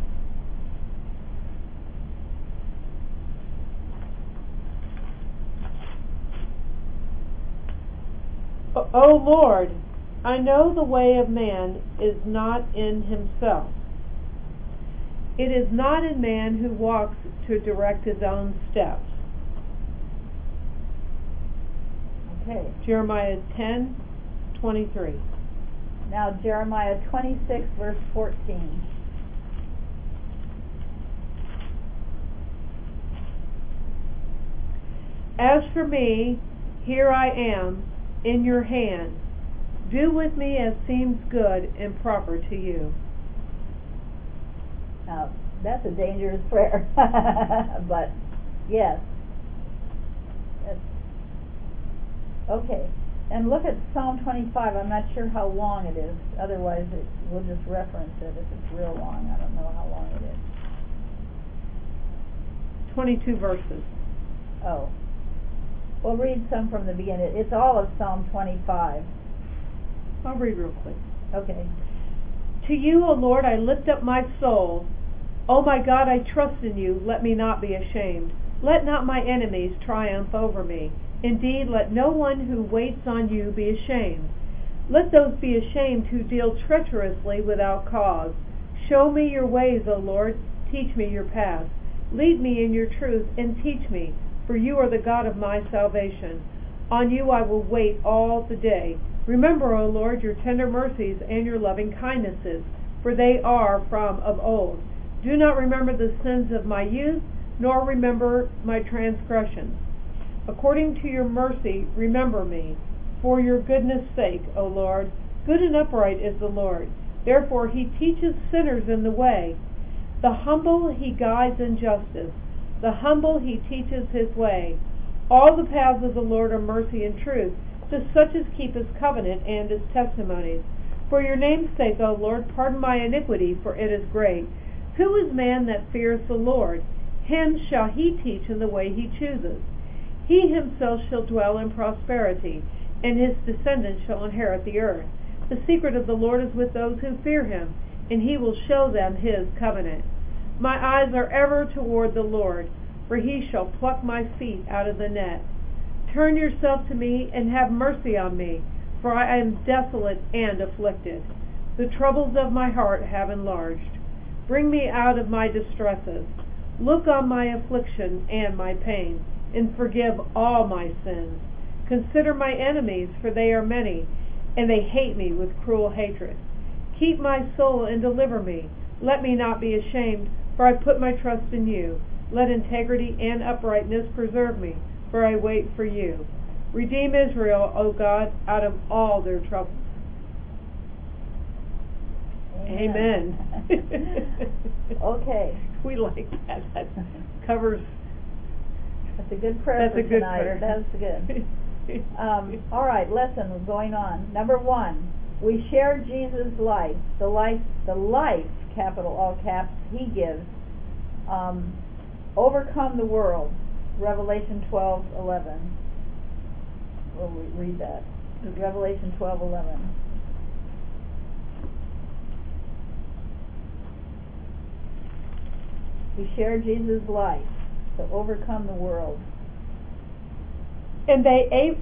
O Lord, I know the way of man is not in himself. It is not in man who walks to direct his own steps. Okay. Jeremiah 10:23. Now Jeremiah 26, verse 14. As for me, here I am, in your hand. Do with me as seems good and proper to you. Now, That's a dangerous prayer. But yes. Okay. And look at Psalm 25. I'm not sure how long it is. Otherwise, we'll just reference it if it's real long. I don't know how long it is. 22 verses. Oh. We'll read some from the beginning. It's all of Psalm 25. I'll read real quick. Okay. To you, O Lord, I lift up my soul. O my God, I trust in you. Let me not be ashamed. Let not my enemies triumph over me. Indeed, let no one who waits on you be ashamed. Let those be ashamed who deal treacherously without cause. Show me your ways, O Lord. Teach me your paths. Lead me in your truth and teach me, for you are the God of my salvation. On you I will wait all the day. Remember, O Lord, your tender mercies and your loving kindnesses, for they are from of old. Do not remember the sins of my youth, nor remember my transgressions. According to your mercy, remember me, for your goodness' sake, O Lord. Good and upright is the Lord. Therefore he teaches sinners in the way. The humble he guides in justice. The humble he teaches his way. All the paths of the Lord are mercy and truth, to such as keep his covenant and his testimonies. For your name's sake, O Lord, pardon my iniquity, for it is great. Who is man that fears the Lord? Him shall he teach in the way he chooses. He himself shall dwell in prosperity, and his descendants shall inherit the earth. The secret of the Lord is with those who fear him, and he will show them his covenant. My eyes are ever toward the Lord, for he shall pluck my feet out of the net. Turn yourself to me and have mercy on me, for I am desolate and afflicted. The troubles of my heart have enlarged. Bring me out of my distresses. Look on my affliction and my pain, and forgive all my sins. Consider my enemies, for they are many, and they hate me with cruel hatred. Keep my soul and deliver me. Let me not be ashamed, for I put my trust in you. Let integrity and uprightness preserve me, for I wait for you. Redeem Israel, O God, out of all their troubles. Amen. Okay. We like that. That covers. That's a good prayer That's for a good tonight. prayer. That's good. All right, lesson going on. Number 1, we share Jesus' life. The life, capital all caps, he gives. Overcome the world. Revelation 12:11. We'll read that. Revelation 12:11. We share Jesus' life to overcome the world. And they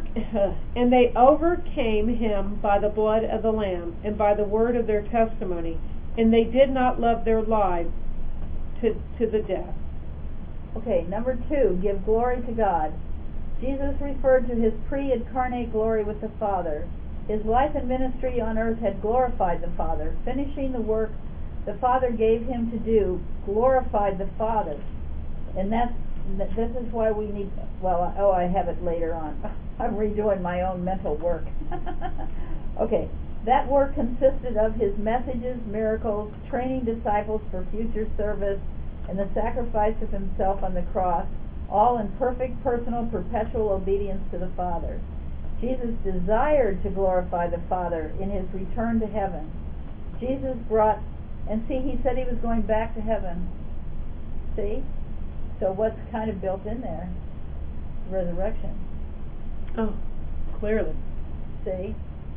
overcame him by the blood of the Lamb and by the word of their testimony, and they did not love their lives to the death. Okay, number 2, give glory to God. Jesus referred to his pre-incarnate glory with the Father. His life and ministry on earth had glorified the Father. Finishing the work the Father gave him to do glorified the Father. And this is why we need, I have it later on. I'm redoing my own mental work. Okay, that work consisted of his messages, miracles, training disciples for future service, and the sacrifice of himself on the cross, all in perfect, personal, perpetual obedience to the Father. Jesus desired to glorify the Father in his return to heaven. Jesus brought, and see, he said he was going back to heaven. See? So what's kind of built in there? Resurrection. Oh, clearly. See?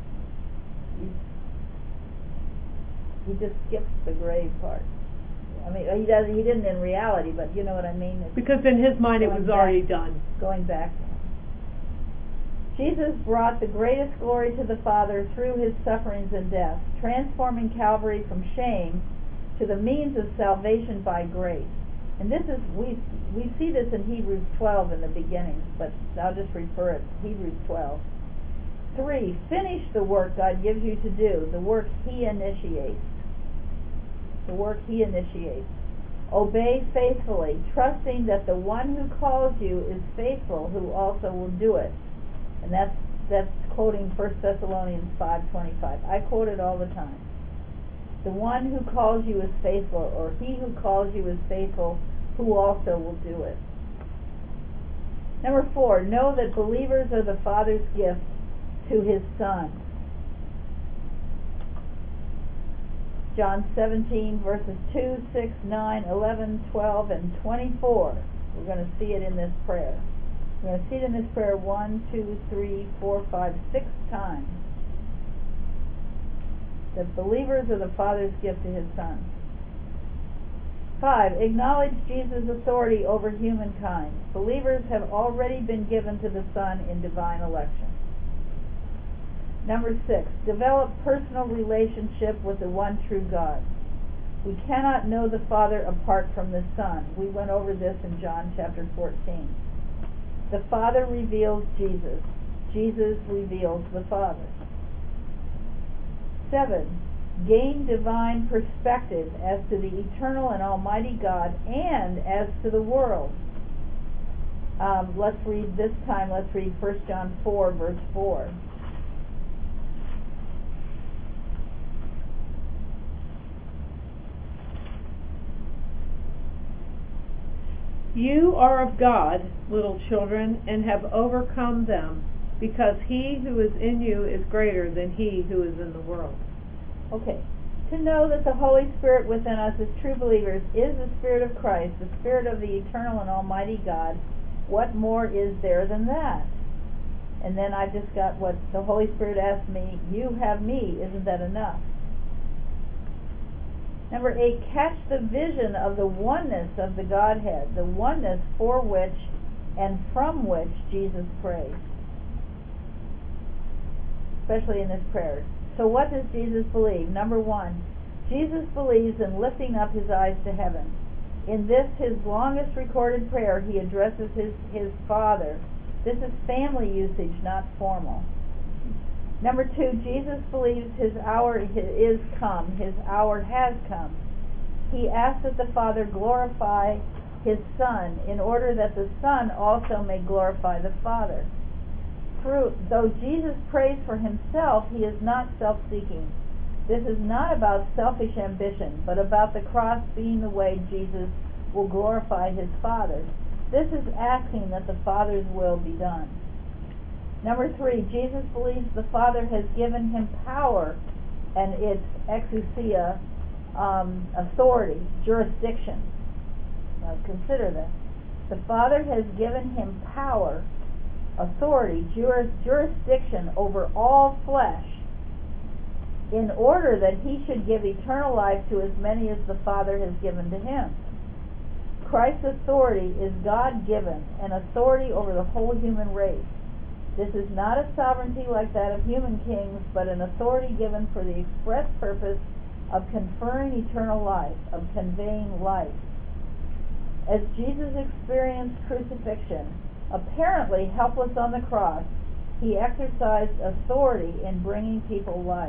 He just skips the grave part. I mean, he didn't in reality, but you know what I mean? It's because in his mind it was already done. Going back. Jesus brought the greatest glory to the Father through his sufferings and death, transforming Calvary from shame to the means of salvation by grace. And this is, we see this in Hebrews 12 in the beginning, but I'll just refer it, Hebrews 12. 3, finish the work God gives you to do, the work he initiates. The work he initiates. Obey faithfully, trusting that the one who calls you is faithful, who also will do it. And that's quoting 1 Thessalonians 5:25. I quote it all the time. The one who calls you is faithful, or he who calls you is faithful, who also will do it. Number 4, know that believers are the Father's gift to His Son. John 17, verses 2, 6, 9, 11, 12, and 24. We're going to see it in this prayer. We're going to see it in this prayer 1, 2, 3, 4, 5, 6 times. That believers are the Father's gift to His Son. 5, acknowledge Jesus' authority over humankind. Believers have already been given to the Son in divine election. Number 6, develop personal relationship with the one true God. We cannot know the Father apart from the Son. We went over this in John chapter 14. The Father reveals Jesus. Jesus reveals the Father. 7, gain divine perspective as to the eternal and almighty God and as to the world. Let's read 1 John 4, verse 4. You are of God, little children, and have overcome them, because he who is in you is greater than he who is in the world. Okay. To know that the Holy Spirit within us as true believers is the Spirit of Christ, the Spirit of the eternal and almighty God, what more is there than that? And then I just got what the Holy Spirit asked me, you have me, isn't that enough? Number 8, catch the vision of the oneness of the Godhead, the oneness for which and from which Jesus prays. Especially in this prayer. So what does Jesus believe? Number 1, Jesus believes in lifting up his eyes to heaven. In this, his longest recorded prayer, he addresses his Father. This is family usage, not formal. Number 2, Jesus believes his hour is come. His hour has come. He asks that the Father glorify his Son in order that the Son also may glorify the Father. Though Jesus prays for himself, he is not self-seeking. This is not about selfish ambition, but about the cross being the way Jesus will glorify his Father. This is asking that the Father's will be done. Number 3, Jesus believes the Father has given him power, and it's exousia, authority, jurisdiction. Now consider this. The Father has given him power, authority, jurisdiction over all flesh, in order that he should give eternal life to as many as the Father has given to him. Christ's authority is God-given, an authority over the whole human race. This is not a sovereignty like that of human kings, but an authority given for the express purpose of conferring eternal life, of conveying life. As Jesus experienced crucifixion, apparently helpless on the cross, he exercised authority in bringing people life.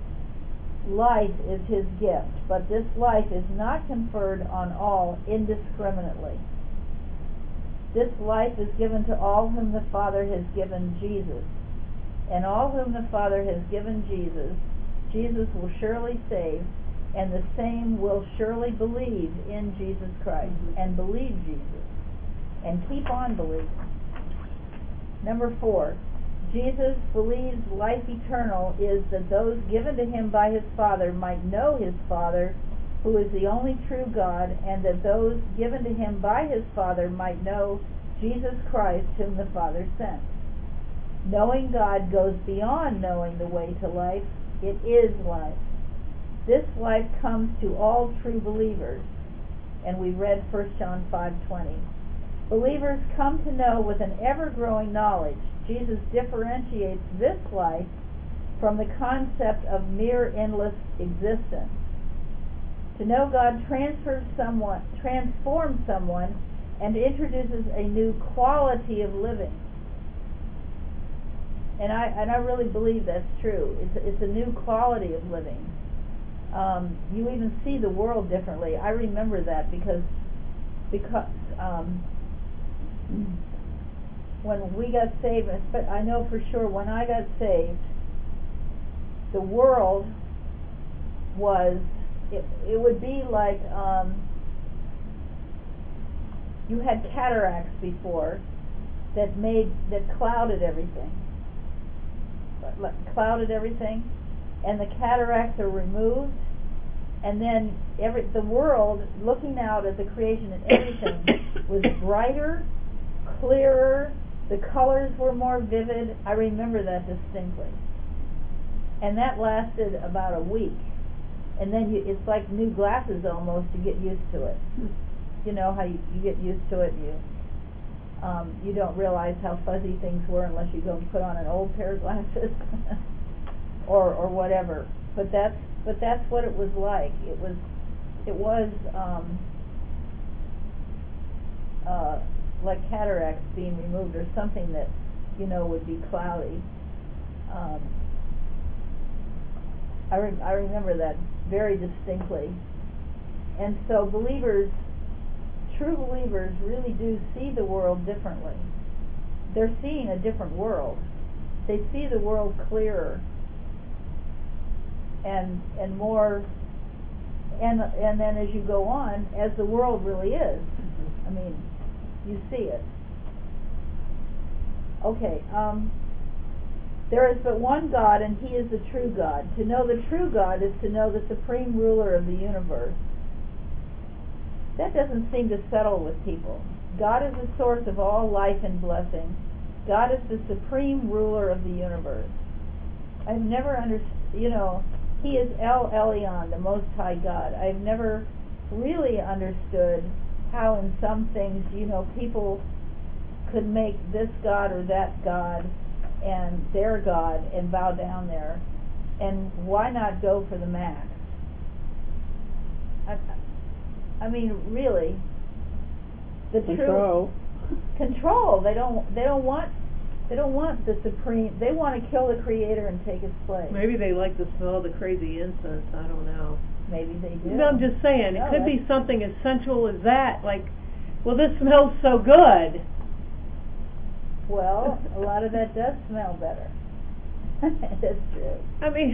Life is his gift, but this life is not conferred on all indiscriminately. This life is given to all whom the Father has given Jesus. And all whom the Father has given Jesus, Jesus will surely save, and the same will surely believe in Jesus Christ, and believe Jesus, and keep on believing. Number 4, Jesus believes life eternal is that those given to him by his Father might know his Father, who is the only true God, and that those given to him by his Father might know Jesus Christ, whom the Father sent. Knowing God goes beyond knowing the way to life. It is life. This life comes to all true believers, and we read 1 John 5:20. Believers come to know with an ever-growing knowledge. Jesus differentiates this life from the concept of mere endless existence. To know God transforms someone and introduces a new quality of living. And I really believe that's true. It's a new quality of living. You even see the world differently. I remember that because when we got saved, I know for sure when I got saved, the world was it would be like you had cataracts before that clouded everything. And the cataracts are removed, and then the world, looking out at the creation and everything, was brighter, clearer, the colors were more vivid. I remember that distinctly. And that lasted about a week. And then it's like new glasses almost, you get used to it. You know how you get used to it, you don't realize how fuzzy things were unless you go and put on an old pair of glasses or whatever. But that's what it was like. It was like cataracts being removed, or something that would be cloudy. I remember that very distinctly. And so true believers really do see the world differently. They're seeing a different world. They see the world clearer and more, and then as you go on, as the world really is. I mean, you see it. Okay, there is but one God, and He is the true God. To know the true God is to know the supreme ruler of the universe. That doesn't seem to settle with people. God is the source of all life and blessing. God is the supreme ruler of the universe. I've never understood, He is El Elyon, the Most High God. I've never really understood how in some things, people could make this God or that God and their God and bow down there. And why not go for the max? I mean, really, the control. Control. They don't want the supreme. They want to kill the Creator and take His place. Maybe they like the smell of the crazy incense. I don't know. Maybe they do. No, I'm just saying, it could be something as sensual as that. Like, well, this smells so good. Well, a lot of that does smell better. That's true. I mean,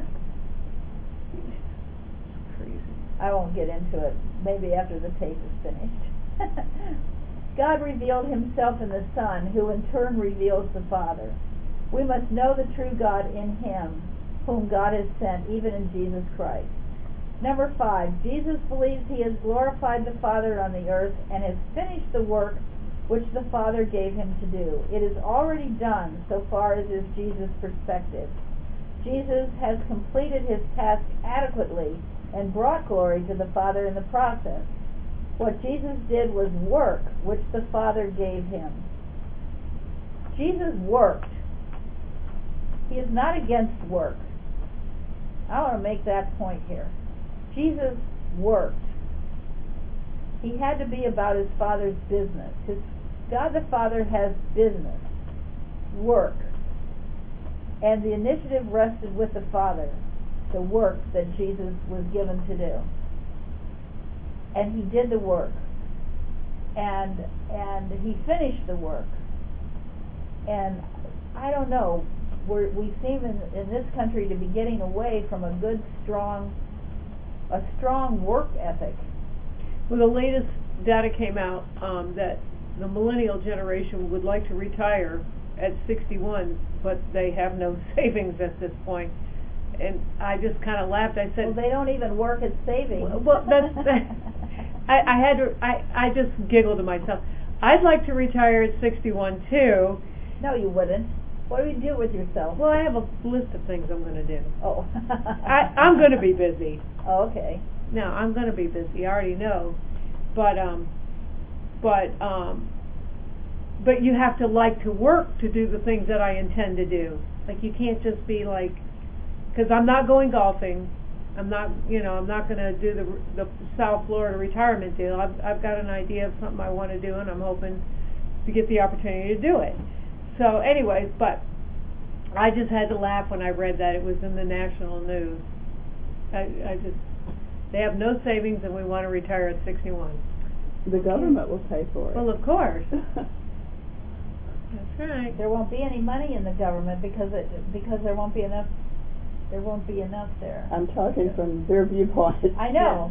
crazy. I won't get into it. Maybe after the tape is finished. God revealed Himself in the Son, who in turn reveals the Father. We must know the true God in Him, whom God has sent, even in Jesus Christ. Number 5, Jesus believes He has glorified the Father on the earth and has finished the work which the Father gave Him to do. It is already done so far as is Jesus' perspective. Jesus has completed His task adequately and brought glory to the Father in the process. What Jesus did was work which the Father gave Him. Jesus worked. He is not against work. I want to make that point here. Jesus worked. He had to be about His Father's business. God the Father has business, work, and the initiative rested with the Father, the work that Jesus was given to do. And He did the work, and He finished the work. And I don't know, we seem in this country to be getting away from a good, strong work ethic. Well, the latest data came out that the millennial generation would like to retire at 61, but they have no savings at this point. And I just kind of laughed. I said, "Well, they don't even work at savings." Well, I just giggled to myself. I'd like to retire at 61 too. No, you wouldn't. What do you do with yourself? Well, I have a list of things I'm going to do. Oh. I'm going to be busy. Oh, okay. No, I'm going to be busy. I already know. But you have to like to work to do the things that I intend to do. Like, you can't just be like, because I'm not going golfing. I'm not going to do the South Florida retirement deal. I've got an idea of something I want to do, and I'm hoping to get the opportunity to do it. So, anyways, but I just had to laugh when I read that it was in the national news. They have no savings, and we want to retire at 61. The government will pay for it. Well, of course. That's right. There won't be any money in the government because there won't be enough there won't be enough there. I'm talking from their viewpoint. I know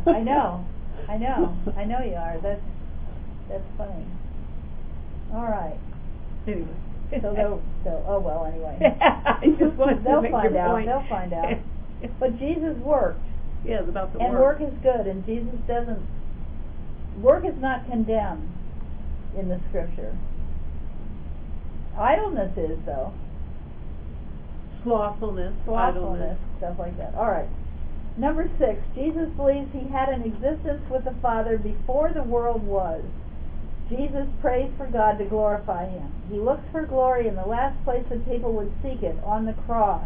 you are. That's funny. All right. Anyway. So oh well, anyway. I just wanted to make your point. They'll find out. But Jesus worked. Yeah, it's about the and work. work is good, and Jesus doesn't. Work is not condemned in the Scripture. Idleness is, though. Slothfulness, idleness, stuff like that. All right. Number 6, Jesus believes he had an existence with the Father before the world was. Jesus prays for God to glorify him. He looks for glory in the last place that people would seek it, on the cross.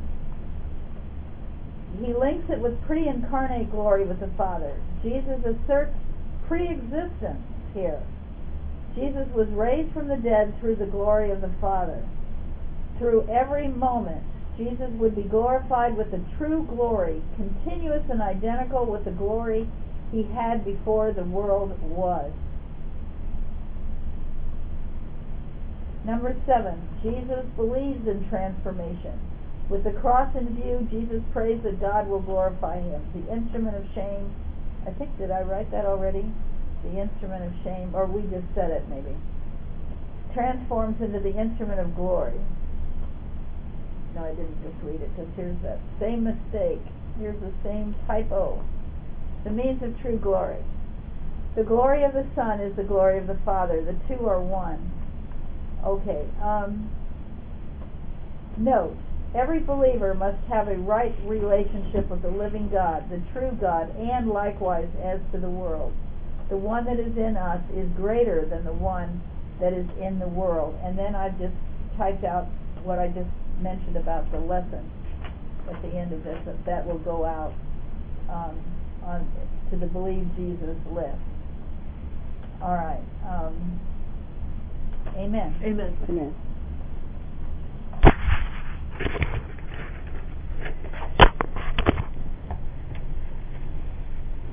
He links it with pre-incarnate glory with the Father. Jesus asserts pre-existence here. Jesus was raised from the dead through the glory of the Father. Through every moment, Jesus would be glorified with a true glory, continuous and identical with the glory he had before the world was. Number 7, Jesus believes in transformation. With the cross in view, Jesus prays that God will glorify him. The instrument of shame, I think, did I write that already? The instrument of shame, or we just said it maybe, transforms into the instrument of glory. No, I didn't just read it, because here's that same mistake. Here's the same typo. The means of true glory. The glory of the Son is the glory of the Father. The two are one. Okay. Note, every believer must have a right relationship with the living God, the true God, and likewise as to the world. The one that is in us is greater than the one that is in the world. And then I've just typed out what I just mentioned about the lesson at the end of this, that will go out on to the Believe Jesus list. All right. Amen. Amen. Amen.